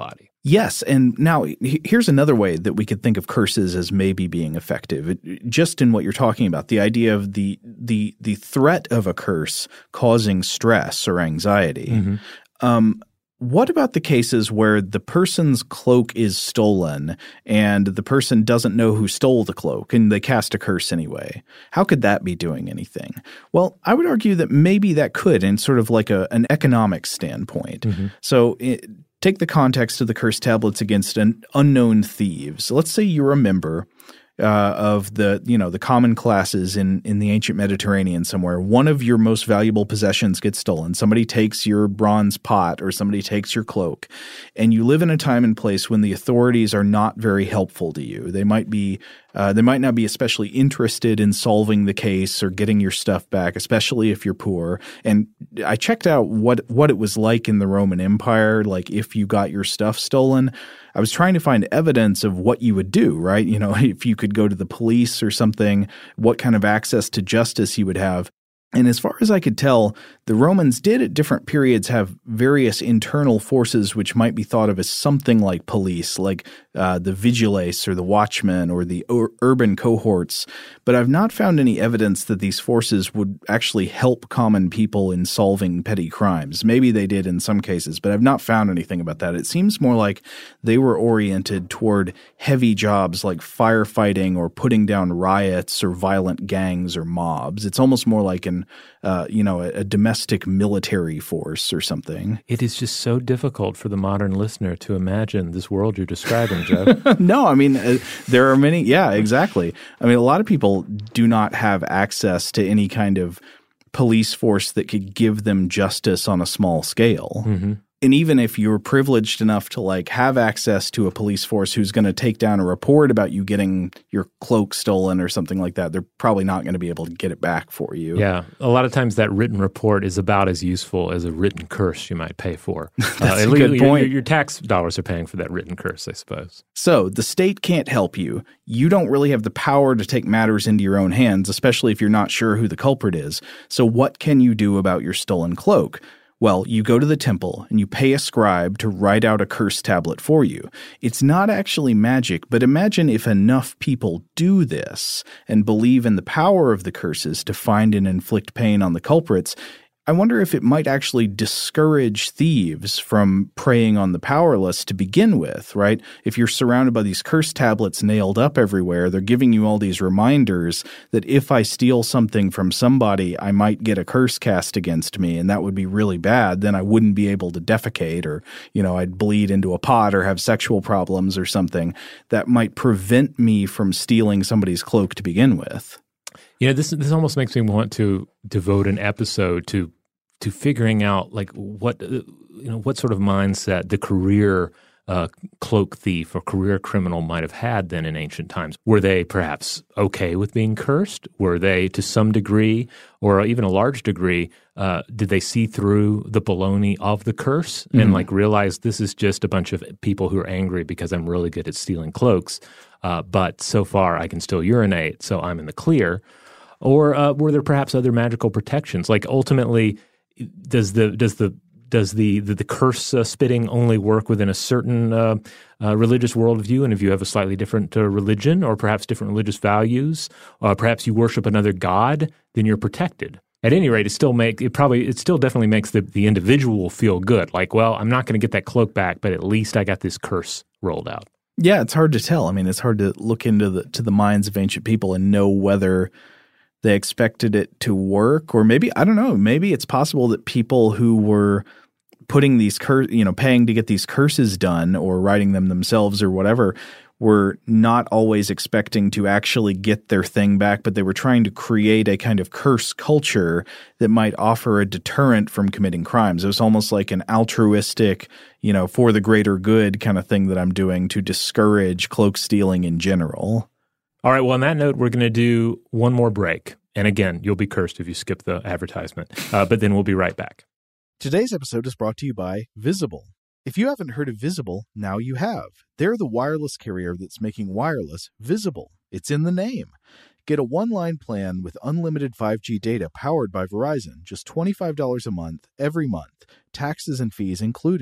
Yes, and now here's another way that we could think of curses as maybe being effective. It, just in what you're talking about, the idea of the the the threat of a curse causing stress or anxiety. Mm-hmm. Um, what about the cases where the person's cloak is stolen and the person doesn't know who stole the cloak and they cast a curse anyway? How could that be doing anything? Well, I would argue that maybe that could in sort of like a, an economic standpoint. Mm-hmm. So it, take the context of the curse tablets against an unknown thieves. Let's say you're a member uh, of the, you know, the common classes in, in the ancient Mediterranean somewhere. One of your most valuable possessions gets stolen. Somebody takes your bronze pot or somebody takes your cloak, and you live in a time and place when the authorities are not very helpful to you. They might be Uh, they might not be especially interested in solving the case or getting your stuff back, especially if you're poor. And I checked out what what it was like in the Roman Empire, like if you got your stuff stolen. I was trying to find evidence of what you would do, right? You know, if you could go to the police or something, what kind of access to justice you would have. And as far as I could tell, the Romans did at different periods have various internal forces which might be thought of as something like police, like uh, the vigiles or the watchmen or the ur- urban cohorts. But I've not found any evidence that these forces would actually help common people in solving petty crimes. Maybe they did in some cases, but I've not found anything about that. It seems more like they were oriented toward heavy jobs like firefighting or putting down riots or violent gangs or mobs. It's almost more like an Uh, you know, a, a domestic military force or something. It is just so difficult for the modern listener to imagine this world you're describing, Joe. No, I mean, uh, there are many. Yeah, exactly. I mean, a lot of people do not have access to any kind of police force that could give them justice on a small scale. Mm-hmm. And even if you're privileged enough to like have access to a police force who's going to take down a report about you getting your cloak stolen or something like that, they're probably not going to be able to get it back for you. Yeah. A lot of times that written report is about as useful as a written curse you might pay for. That's uh, a good your, point. Your, your tax dollars are paying for that written curse, I suppose. So the state can't help you. You don't really have the power to take matters into your own hands, especially if you're not sure who the culprit is. So what can you do about your stolen cloak? Well, you go to the temple and you pay a scribe to write out a curse tablet for you. It's not actually magic, but imagine if enough people do this and believe in the power of the curses to find and inflict pain on the culprits. I wonder if it might actually discourage thieves from preying on the powerless to begin with, right? If you're surrounded by these curse tablets nailed up everywhere, they're giving you all these reminders that if I steal something from somebody, I might get a curse cast against me, and that would be really bad. Then I wouldn't be able to defecate, or, you know, I'd bleed into a pot or have sexual problems or something that might prevent me from stealing somebody's cloak to begin with. You know, this this almost makes me want to devote an episode to to figuring out like what uh, you know what sort of mindset the career uh, cloak thief or career criminal might have had then in ancient times. Were they perhaps okay with being cursed? Were they to some degree, or even a large degree, uh, did they see through the baloney of the curse and mm. like realize this is just a bunch of people who are angry because I'm really good at stealing cloaks, uh, but so far I can still urinate, so I'm in the clear? Or uh, were there perhaps other magical protections? Like ultimately, does the does the does the the, the curse uh, spitting only work within a certain uh, uh, religious worldview? And if you have a slightly different uh, religion, or perhaps different religious values, uh, perhaps you worship another god, then you're protected. At any rate, it still make it probably it still definitely makes the the individual feel good. Like, well, I'm not going to get that cloak back, but at least I got this curse rolled out. Yeah, it's hard to tell. I mean, it's hard to look into the to the minds of ancient people and know whether they expected it to work, or maybe, I don't know, maybe it's possible that people who were putting these cur- you know, paying to get these curses done or writing them themselves or whatever were not always expecting to actually get their thing back, but they were trying to create a kind of curse culture that might offer a deterrent from committing crimes. It was almost like an altruistic, you know, for the greater good kind of thing that I'm doing to discourage cloak stealing in general. All right, well, on that note, we're going to do one more break. And again, you'll be cursed if you skip the advertisement, uh, but then we'll be right back. Today's episode is brought to you by Visible. If you haven't heard of Visible, now you have. They're the wireless carrier that's making wireless visible. It's in the name. Get a one-line plan with unlimited five G data powered by Verizon, just twenty-five dollars a month, every month, taxes and fees included.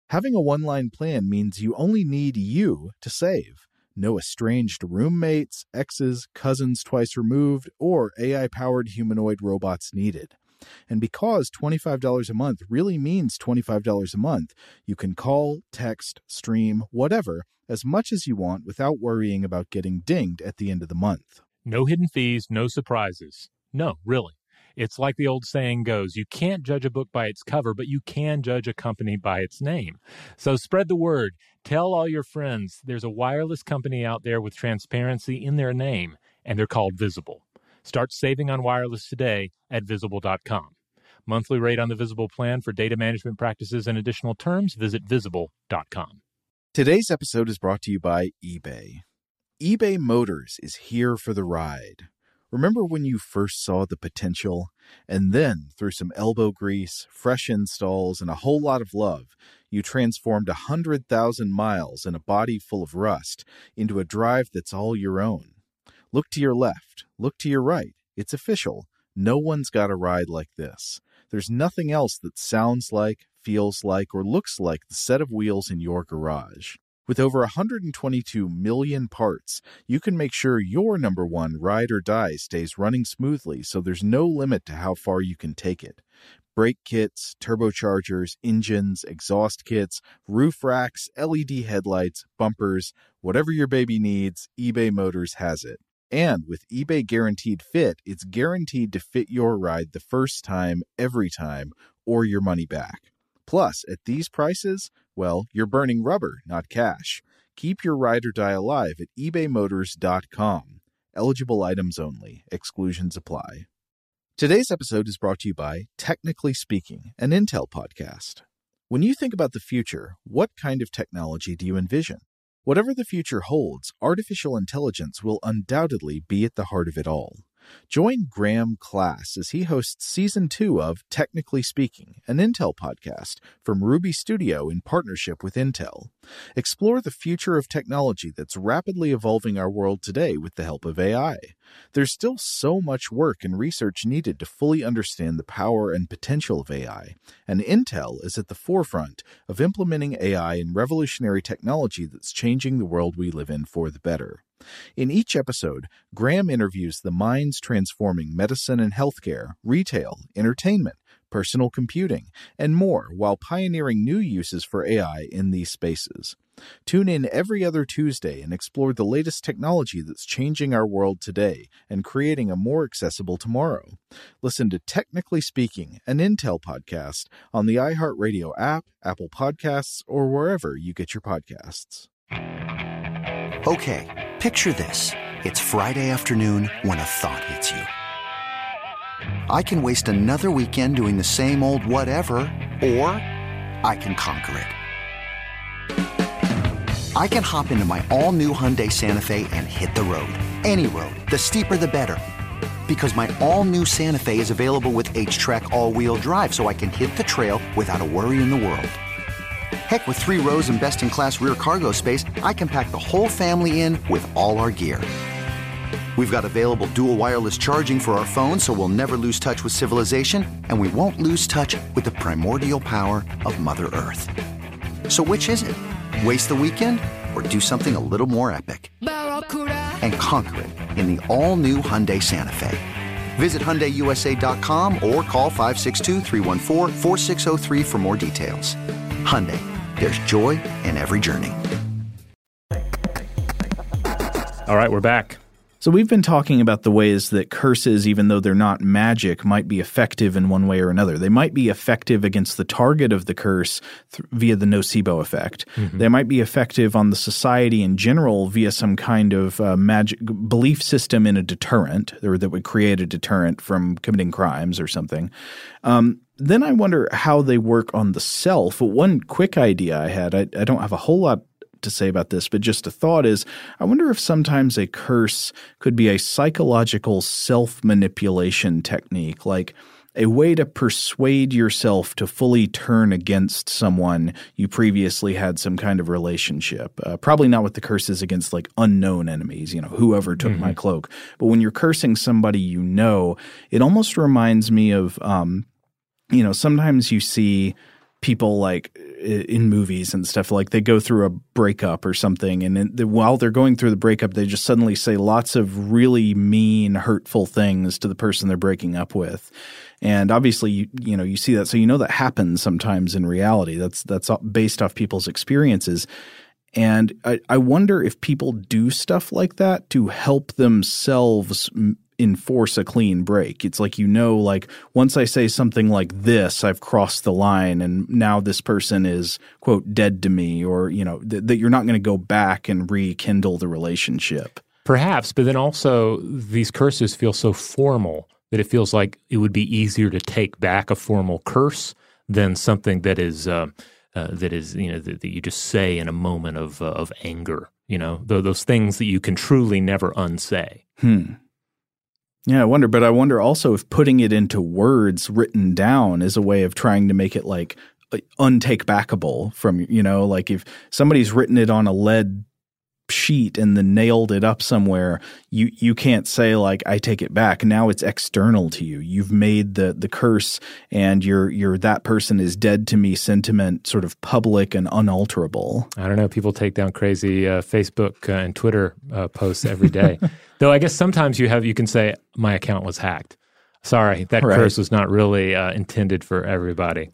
Having a one-line plan means you only need you to save. No estranged roommates, exes, cousins twice removed, or A I-powered humanoid robots needed. And because twenty-five dollars a month really means twenty-five dollars a month, you can call, text, stream, whatever, as much as you want without worrying about getting dinged at the end of the month. No hidden fees, no surprises. No, really. It's like the old saying goes, you can't judge a book by its cover, but you can judge a company by its name. So spread the word. Tell all your friends there's a wireless company out there with transparency in their name, and they're called Visible. Start saving on wireless today at visible dot com. Monthly rate on the Visible plan for data management practices and additional terms, visit visible dot com. Today's episode is brought to you by eBay. eBay Motors is here for the ride. Remember when you first saw the potential? And then, through some elbow grease, fresh installs, and a whole lot of love, you transformed one hundred thousand miles and a body full of rust into a drive that's all your own. Look to your left. Look to your right. It's official. No one's got a ride like this. There's nothing else that sounds like, feels like, or looks like the set of wheels in your garage. With over one hundred twenty-two million parts, you can make sure your number one ride or die stays running smoothly, so there's no limit to how far you can take it. Brake kits, turbochargers, engines, exhaust kits, roof racks, L E D headlights, bumpers, whatever your baby needs, eBay Motors has it. And with eBay Guaranteed Fit, it's guaranteed to fit your ride the first time, every time, or your money back. Plus, at these prices, well, you're burning rubber, not cash. Keep your ride or die alive at ebay motors dot com. Eligible items only. Exclusions apply. Today's episode is brought to you by Technically Speaking, an Intel podcast. When you think about the future, what kind of technology do you envision? Whatever the future holds, artificial intelligence will undoubtedly be at the heart of it all. Join Graham Class as he hosts Season two of Technically Speaking, an Intel podcast from Ruby Studio in partnership with Intel. Explore the future of technology that's rapidly evolving our world today with the help of A I. There's still so much work and research needed to fully understand the power and potential of A I, and Intel is at the forefront of implementing A I in revolutionary technology that's changing the world we live in for the better. In each episode, Graham interviews the minds transforming medicine and healthcare, retail, entertainment, personal computing, and more while pioneering new uses for A I in these spaces. Tune in every other Tuesday and explore the latest technology that's changing our world today and creating a more accessible tomorrow. Listen to Technically Speaking, an Intel podcast on the iHeartRadio app, Apple Podcasts, or wherever you get your podcasts. Okay, picture this. It's Friday afternoon when a thought hits you. I can waste another weekend doing the same old whatever, or I can conquer it. I can hop into my all-new Hyundai Santa Fe and hit the road. Any road. The steeper, the better. Because my all-new Santa Fe is available with H-Track all-wheel drive, so I can hit the trail without a worry in the world. Heck, with three rows and best-in-class rear cargo space, I can pack the whole family in with all our gear. We've got available dual wireless charging for our phones, so we'll never lose touch with civilization, and we won't lose touch with the primordial power of Mother Earth. So which is it? Waste the weekend or do something a little more epic? And conquer it in the all-new Hyundai Santa Fe. Visit Hyundai U S A dot com or call five six two, three one four, four six zero three for more details. Hyundai, there's joy in every journey. All right, we're back. So we've been talking about the ways that curses, even though they're not magic, might be effective in one way or another. They might be effective against the target of the curse th- via the nocebo effect. Mm-hmm. They might be effective on the society in general via some kind of uh, magic belief system in a deterrent, or that would create a deterrent from committing crimes or something. Um, then I wonder how they work on the self. One quick idea I had, I, I don't have a whole lot to say about this, but just a thought is, I wonder if sometimes a curse could be a psychological self-manipulation technique, like a way to persuade yourself to fully turn against someone you previously had some kind of relationship. Uh, probably not with the curses against like unknown enemies, you know, whoever took mm-hmm. my cloak. But when you're cursing somebody you know, it almost reminds me of, um, you know, sometimes you see people like in movies and stuff, like they go through a breakup or something, and in the, while they're going through the breakup, they just suddenly say lots of really mean, hurtful things to the person they're breaking up with. And obviously, you, you know, you see that. So you know that happens sometimes in reality. That's that's based off people's experiences. And I, I wonder if people do stuff like that to help themselves enforce a clean break. It's like, you know, like once I say something like this, I've crossed the line and now this person is, quote, dead to me, or, you know, th- that you're not going to go back and rekindle the relationship. Perhaps, but then also these curses feel so formal that it feels like it would be easier to take back a formal curse than something that is uh, uh, that is you know that, that you just say in a moment of uh, of anger. You know, th- those things that you can truly never unsay. Hmm. Yeah, I wonder, but I wonder also if putting it into words written down is a way of trying to make it like untake backable from, you know, like if somebody's written it on a lead sheet and then nailed it up somewhere, you you can't say like, I take it back. Now it's external to you. You've made the the curse, and your your that person is dead to me sentiment sort of public and unalterable. I don't know. People take down crazy uh, Facebook uh, and Twitter uh, posts every day. Though I guess sometimes you have you can say my account was hacked. Sorry, that right. curse was not really uh, intended for everybody.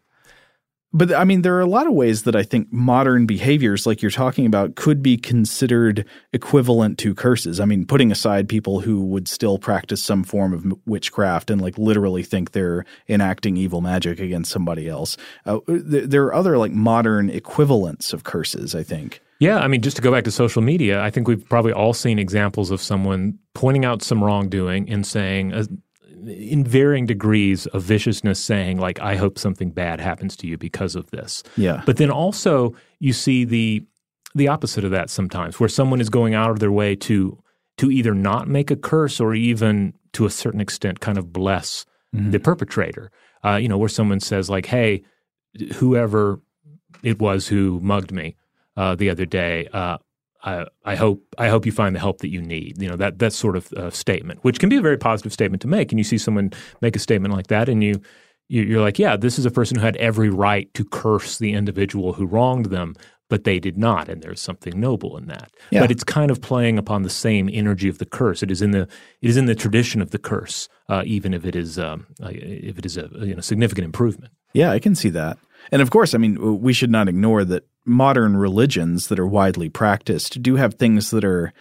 But I mean, there are a lot of ways that I think modern behaviors, like you're talking about, could be considered equivalent to curses. I mean, putting aside people who would still practice some form of witchcraft and like literally think they're enacting evil magic against somebody else. Uh, th- there are other like modern equivalents of curses, I think. Yeah, I mean, just to go back to social media, I think we've probably all seen examples of someone pointing out some wrongdoing and saying, uh, in varying degrees of viciousness, saying like, I hope something bad happens to you because of this. Yeah. But then also you see the the opposite of that sometimes, where someone is going out of their way to to either not make a curse or even to a certain extent kind of bless mm-hmm. the perpetrator. Uh, you know, where someone says like, hey, whoever it was who mugged me uh, the other day, uh, I, I hope I hope you find the help that you need. You know, that that sort of uh, statement, which can be a very positive statement to make. And you see someone make a statement like that, and you, you you're like, yeah, this is a person who had every right to curse the individual who wronged them, but they did not, and there's something noble in that. Yeah. But it's kind of playing upon the same energy of the curse. It is in the it is in the tradition of the curse, uh, even if it is um, if it is a you know significant improvement. Yeah, I can see that. And of course, I mean, we should not ignore that modern religions that are widely practiced do have things that are,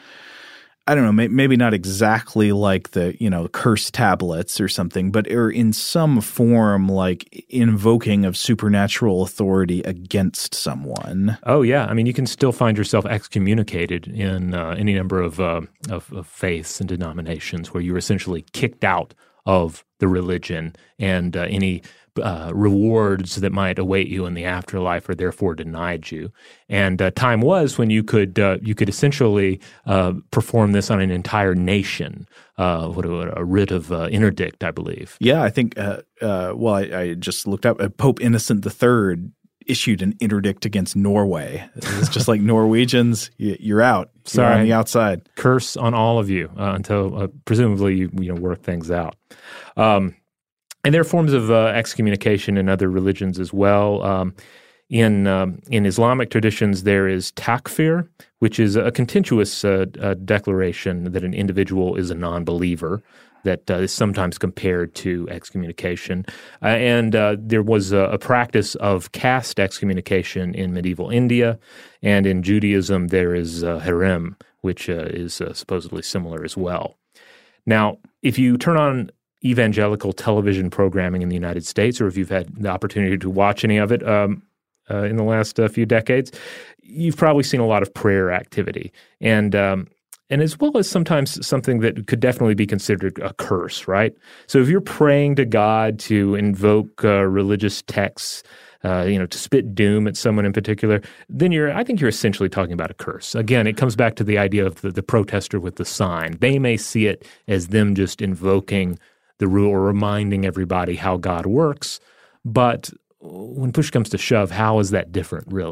I don't know, may, maybe not exactly like the, you know, curse tablets or something, but are in some form like invoking of supernatural authority against someone. Oh, yeah. I mean, you can still find yourself excommunicated in uh, any number of, uh, of, of faiths and denominations where you're essentially kicked out of the religion, and uh, any Uh, rewards that might await you in the afterlife are therefore denied you. And uh, time was when you could uh, you could essentially uh, perform this on an entire nation. Uh, what a, a writ of uh, interdict, I believe. Yeah, I think. Uh, uh, well, I, I just looked up. Uh, Pope Innocent the Third issued an interdict against Norway. It's just like Norwegians, you, you're out. You're Sorry, on the outside. Curse on all of you uh, until uh, presumably you you know work things out. Um, And there are forms of uh, excommunication in other religions as well. Um, in um, in Islamic traditions, there is takfir, which is a contemptuous uh, uh, declaration that an individual is a non-believer that uh, is sometimes compared to excommunication. Uh, and uh, there was a, a practice of caste excommunication in medieval India. And in Judaism, there is uh, herem, which uh, is uh, supposedly similar as well. Now, if you turn on evangelical television programming in the United States, or if you've had the opportunity to watch any of it um, uh, in the last uh, few decades, you've probably seen a lot of prayer activity, and um, and as well as sometimes something that could definitely be considered a curse, right? So if you're praying to God to invoke uh, religious texts, uh, you know, to spit doom at someone in particular, then you're, I think you're essentially talking about a curse. Again, it comes back to the idea of the, the protester with the sign. They may see it as them just invoking the rule or reminding everybody how God works. But when push comes to shove, how is that different, really?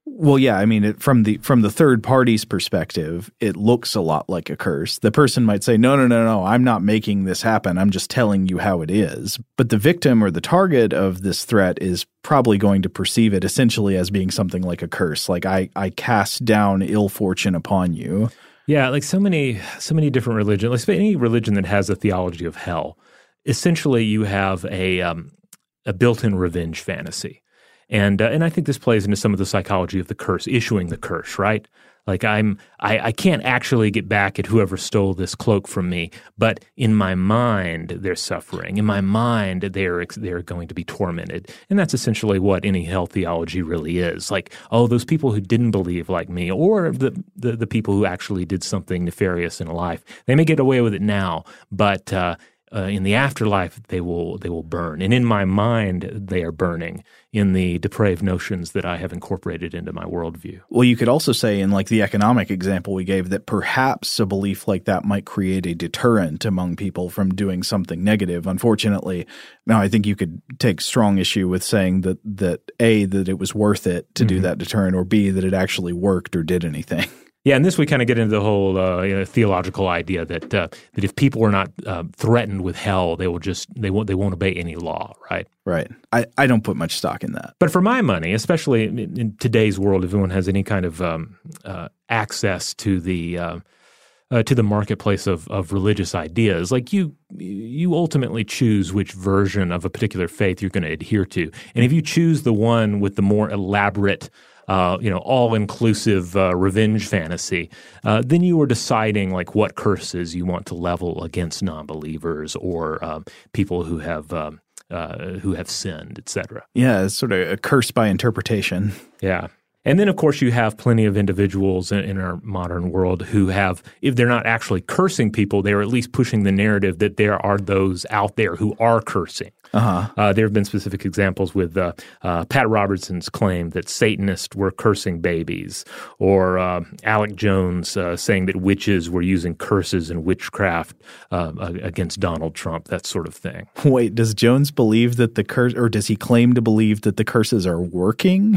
Well, yeah, I mean, it, from the from the third party's perspective, it looks a lot like a curse. The person might say, no, no, no, no, I'm not making this happen. I'm just telling you how it is. But the victim or the target of this threat is probably going to perceive it essentially as being something like a curse, like I, I cast down ill fortune upon you. Yeah, like so many so many different religions, like any religion that has a theology of hell, essentially you have a um, a built-in revenge fantasy. And uh, and I think this plays into some of the psychology of the curse, issuing the curse, right? Like I'm, I, I can't actually get back at whoever stole this cloak from me, but in my mind they're suffering. In my mind they're they're going to be tormented, and that's essentially what any hell theology really is. Like, oh, those people who didn't believe like me, or the the, the people who actually did something nefarious in life, they may get away with it now, but uh, Uh, in the afterlife, they will they will burn. And in my mind, they are burning in the depraved notions that I have incorporated into my worldview. Well, you could also say in like the economic example we gave that perhaps a belief like that might create a deterrent among people from doing something negative. Unfortunately, now I think you could take strong issue with saying that, that A, that it was worth it to mm-hmm. do that deterrent, or B, that it actually worked or did anything. Yeah, and this we kind of get into the whole uh, you know, theological idea that uh, that if people are not uh, threatened with hell, they will just they won't they won't obey any law, right? Right. I, I don't put much stock in that. But for my money, especially in, in today's world, if anyone has any kind of um, uh, access to the uh, uh, to the marketplace of of religious ideas, like you you ultimately choose which version of a particular faith you're going to adhere to, and if you choose the one with the more elaborate Uh, you know, all-inclusive uh, revenge fantasy, uh, then you are deciding like what curses you want to level against non-believers or uh, people who have um, uh, who have sinned, et cetera. Yeah, it's sort of a curse by interpretation. Yeah. And then, of course, you have plenty of individuals in, in our modern world who have, if they're not actually cursing people, they're at least pushing the narrative that there are those out there who are cursing. Uh-huh. Uh, there have been specific examples with uh, uh, Pat Robertson's claim that Satanists were cursing babies, or uh, Alec Jones uh, saying that witches were using curses and witchcraft uh, against Donald Trump, that sort of thing. Wait, does Jones believe that the curse, or does he claim to believe that the curses are working?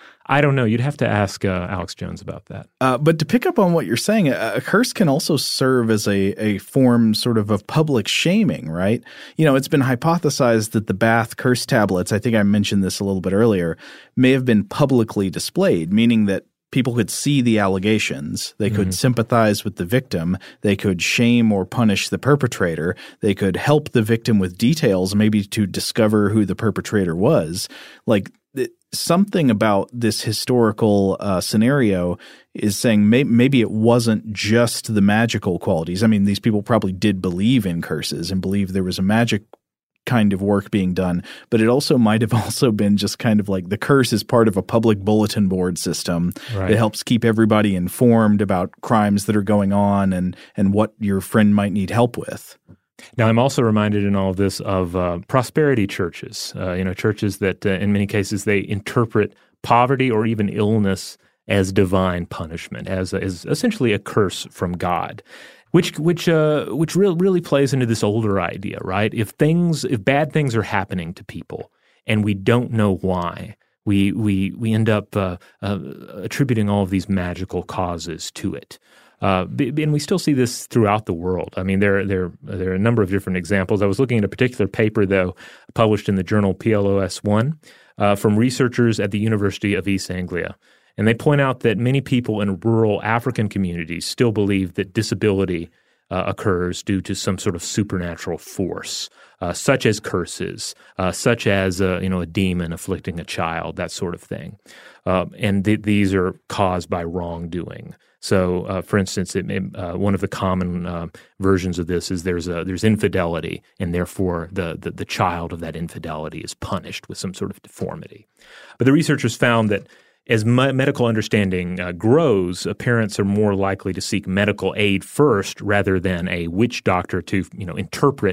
I don't know. You'd have to ask uh, Alex Jones about that. Uh, but to pick up on what you're saying, a, a curse can also serve as a, a form sort of of public shaming, right? You know, it's been hypothesized that the Bath curse tablets, I think I mentioned this a little bit earlier, may have been publicly displayed, meaning that people could see the allegations. They could mm-hmm. sympathize with the victim. They could shame or punish the perpetrator. They could help the victim with details, maybe to discover who the perpetrator was. Like, something about this historical uh, scenario is saying may- maybe it wasn't just the magical qualities. I mean, these people probably did believe in curses and believe there was a magic kind of work being done, but it also might have also been just kind of like the curse is part of a public bulletin board system. Right. It helps keep everybody informed about crimes that are going on and and what your friend might need help with. Now, I'm also reminded in all of this of uh, prosperity churches, uh, you know, churches that uh, in many cases they interpret poverty or even illness as divine punishment, as, as essentially a curse from God, which which uh, which re- really plays into this older idea, right? If things, if bad things are happening to people and we don't know why, we we we end up uh, uh, attributing all of these magical causes to it. Uh, and we still see this throughout the world. I mean, there, there, there are a number of different examples. I was looking at a particular paper, though, published in the journal P L O S one uh, from researchers at the University of East Anglia. And they point out that many people in rural African communities still believe that disability uh, occurs due to some sort of supernatural force, uh, such as curses, uh, such as uh, you know, a demon afflicting a child, that sort of thing. Uh, and th- these are caused by wrongdoing. So, uh, for instance, it may, uh, one of the common uh, versions of this is there's a, there's infidelity, and therefore the, the the child of that infidelity is punished with some sort of deformity. But the researchers found that as me- medical understanding uh, grows, uh, parents are more likely to seek medical aid first rather than a witch doctor to, you know, interpret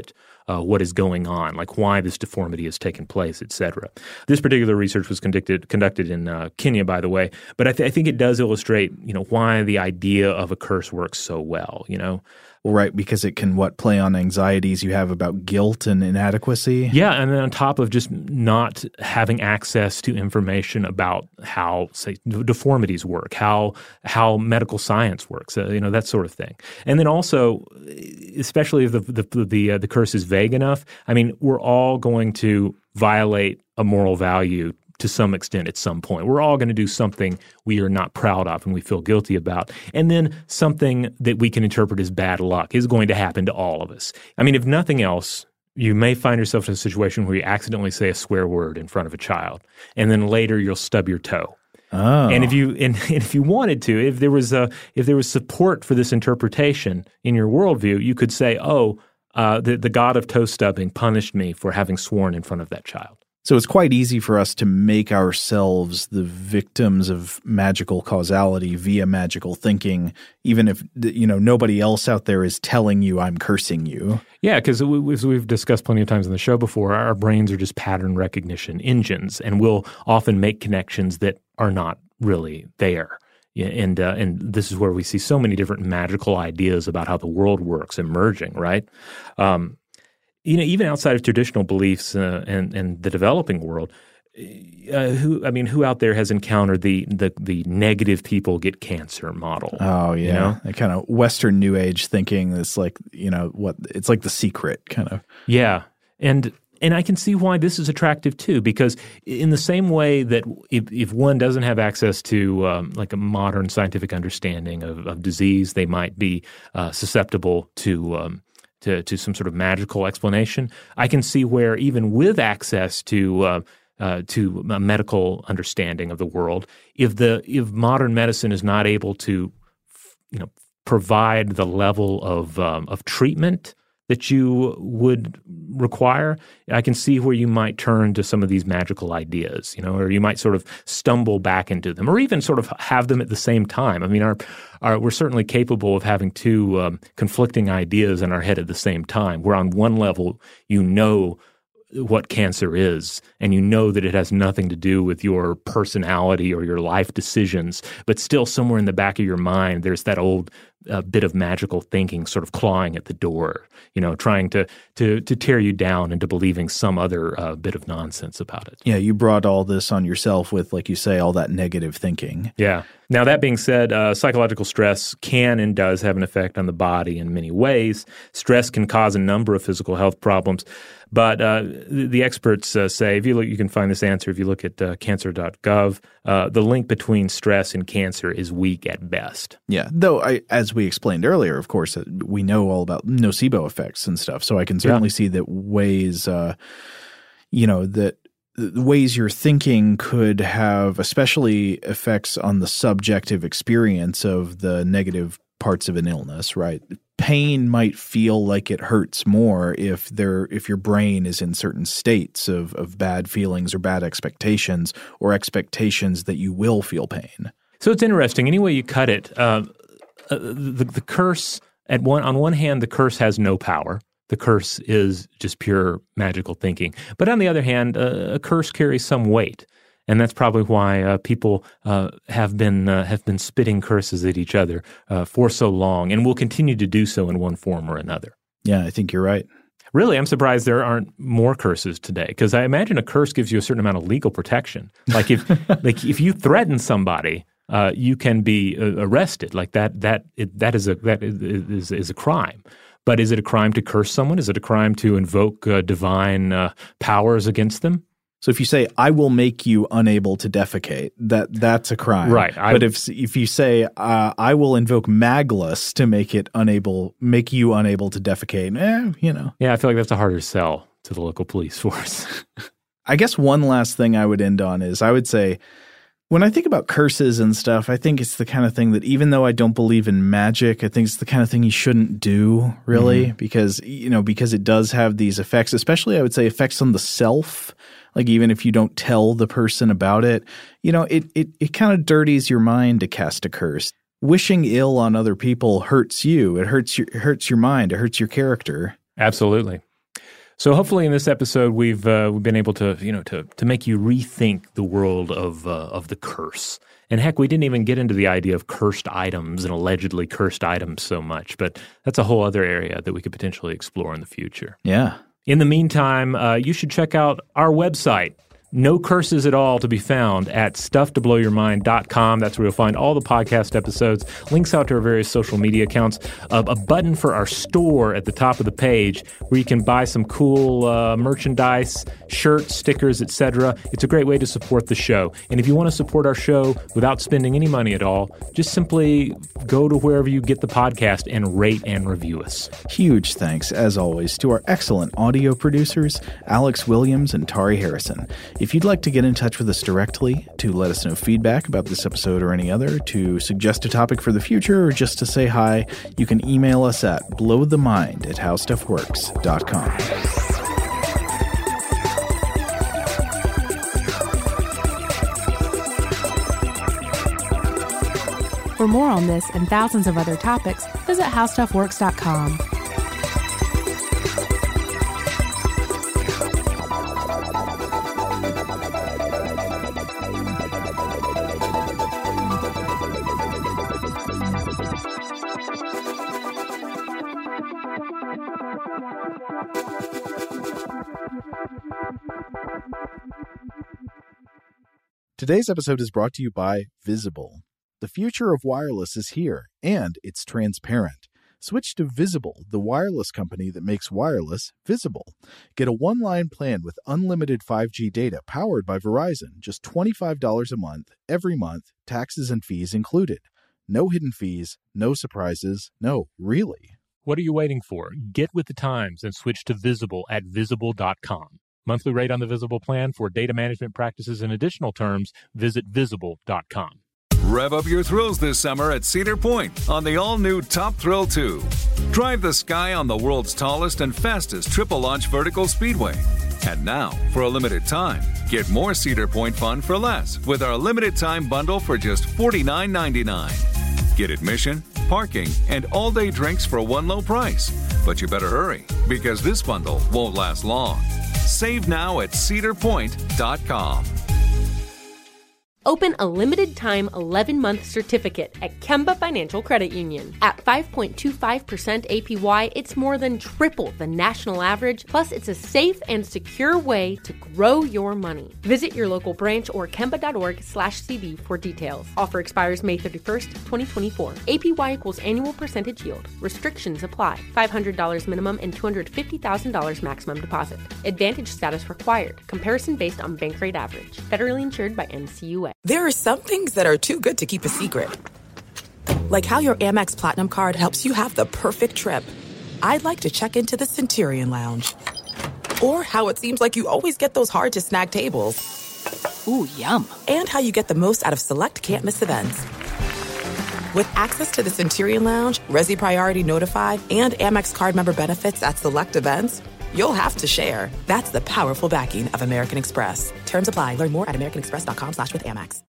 uh, what is going on, like why this deformity has taken place, et cetera. This particular research was conducted conducted in uh, Kenya, by the way, but I, th- I think it does illustrate, you know, why the idea of a curse works so well, you know. Well, right, because it can, what, play on anxieties you have about guilt and inadequacy? Yeah, and then on top of just not having access to information about how, say, deformities work, how how medical science works, uh, you know, that sort of thing. And then also, especially if the the the, uh, the curse is vague enough, I mean, we're all going to violate a moral value to some extent at some point. We're all going to do something we are not proud of and we feel guilty about. And then something that we can interpret as bad luck is going to happen to all of us. I mean, if nothing else, you may find yourself in a situation where you accidentally say a swear word in front of a child, and then later you'll stub your toe. Oh. And if you and, and if you wanted to, if there was a if there was support for this interpretation in your worldview, you could say, "Oh, uh, the the God of toe stubbing punished me for having sworn in front of that child." So it's quite easy for us to make ourselves the victims of magical causality via magical thinking, even if, you know, nobody else out there is telling you I'm cursing you. Yeah, because as we've discussed plenty of times on the show before, our brains are just pattern recognition engines, and we'll often make connections that are not really there. Yeah, and uh, and this is where we see so many different magical ideas about how the world works emerging, right? Um You know, even outside of traditional beliefs uh, and and the developing world, uh, who I mean, who out there has encountered the the the negative people get cancer model? Oh yeah, you know? That kind of Western New Age thinking. That's like, you know, what it's like The Secret kind of. Yeah, and and I can see why this is attractive too, because in the same way that if if one doesn't have access to um, like a modern scientific understanding of, of disease, they might be uh, susceptible to um, To, to some sort of magical explanation. I can see where even with access to uh, uh, to a medical understanding of the world, if the if modern medicine is not able to, you know, provide the level of um, of treatment that you would require, I can see where you might turn to some of these magical ideas, you know, or you might sort of stumble back into them, or even sort of have them at the same time. I mean, our, our we're certainly capable of having two um, conflicting ideas in our head at the same time, where on one level you know what cancer is, and you know that it has nothing to do with your personality or your life decisions, but still somewhere in the back of your mind, there's that old uh, bit of magical thinking sort of clawing at the door, you know, trying to to to tear you down into believing some other uh, bit of nonsense about it. Yeah, you brought all this on yourself with, like you say, all that negative thinking. Yeah. Now, that being said, uh, psychological stress can and does have an effect on the body in many ways. Stress can cause a number of physical health problems. But uh, the, the experts uh, say, if you look, you can find this answer if you look at uh, cancer dot gov, uh, the link between stress and cancer is weak at best. Yeah, though, I, as we explained earlier, of course, uh, we know all about nocebo effects and stuff. So I can certainly yeah. see that ways, uh, you know, that the ways you're thinking could have especially effects on the subjective experience of the negative parts of an illness, right? Pain might feel like it hurts more if there if your brain is in certain states of, of bad feelings or bad expectations, or expectations that you will feel pain. So it's interesting. Any way you cut it, uh, the, the curse, at one on one hand, the curse has no power. The curse is just pure magical thinking. But on the other hand, uh, a curse carries some weight. And that's probably why uh, people uh, have been uh, have been spitting curses at each other uh, for so long, and will continue to do so in one form or another. Yeah, I think you're right. Really, I'm surprised there aren't more curses today, because I imagine a curse gives you a certain amount of legal protection. Like if like if you threaten somebody, uh, you can be uh, arrested. Like that that it, that is a that is is a crime. But is it a crime to curse someone? Is it a crime to invoke uh, divine uh, powers against them? So if you say, I will make you unable to defecate, that that's a crime. Right. I, but if if you say, uh, I will invoke Maglus to make it unable, make you unable to defecate, eh, you know. Yeah, I feel like that's a harder sell to the local police force. I guess one last thing I would end on is I would say, when I think about curses and stuff, I think it's the kind of thing that, even though I don't believe in magic, I think it's the kind of thing you shouldn't do, really, mm-hmm. because, you know, because it does have these effects, especially I would say effects on the self. Like, even if you don't tell the person about it, you know, it it it kind of dirties your mind to cast a curse. Wishing ill on other people hurts you. It hurts your it hurts your mind. It hurts your character. Absolutely. So hopefully in this episode we've uh, we've been able to you know to to make you rethink the world of uh, of the curse. And heck, we didn't even get into the idea of cursed items and allegedly cursed items so much, but that's a whole other area that we could potentially explore in the future. Yeah. In the meantime, uh, you should check out our website. No curses at all to be found at stuff to blow your mind dot com. That's where you'll find all the podcast episodes, links out to our various social media accounts, uh, a button for our store at the top of the page where you can buy some cool uh, merchandise, shirts, stickers, et cetera. It's a great way to support the show. And if you want to support our show without spending any money at all, just simply go to wherever you get the podcast and rate and review us. Huge thanks, as always, to our excellent audio producers, Alex Williams and Tari Harrison. If you'd like to get in touch with us directly, to let us know feedback about this episode or any other, to suggest a topic for the future, or just to say hi, you can email us at blowthemind at howstuffworks dot com. For more on this and thousands of other topics, visit how stuff works dot com. Today's episode is brought to you by Visible. The future of wireless is here, and it's transparent. Switch to Visible, the wireless company that makes wireless visible. Get a one-line plan with unlimited five G data powered by Verizon, just twenty-five dollars a month, every month, taxes and fees included. No hidden fees, no surprises, no, really. What are you waiting for? Get with the times and switch to Visible at visible dot com. Monthly rate on the Visible plan. For data management practices and additional terms, visit visible dot com. Rev up your thrills this summer at Cedar Point on the all-new Top Thrill two. Drive the sky on the world's tallest and fastest triple-launch vertical speedway. And now, for a limited time, get more Cedar Point fun for less with our limited-time bundle for just forty-nine ninety-nine. Get admission, parking, and all-day drinks for one low price. But you better hurry, because this bundle won't last long. Save now at cedar point dot com. Open a limited-time eleven-month certificate at Kemba Financial Credit Union. At five point two five percent A P Y, it's more than triple the national average, plus it's a safe and secure way to grow your money. Visit your local branch or kemba.org slash CD for details. Offer expires May thirty-first, twenty twenty-four. A P Y equals annual percentage yield. Restrictions apply. five hundred dollars minimum and two hundred fifty thousand dollars maximum deposit. Advantage status required. Comparison based on bank rate average. Federally insured by N C U A. There are some things that are too good to keep a secret. Like how your Amex Platinum card helps you have the perfect trip. I'd like to check into the Centurion Lounge. Or how it seems like you always get those hard-to-snag tables. Ooh, yum. And how you get the most out of select can't-miss events. With access to the Centurion Lounge, Resi Priority Notified, and Amex card member benefits at select events, you'll have to share. That's the powerful backing of American Express. Terms apply. Learn more at americanexpress.com slash with Amex.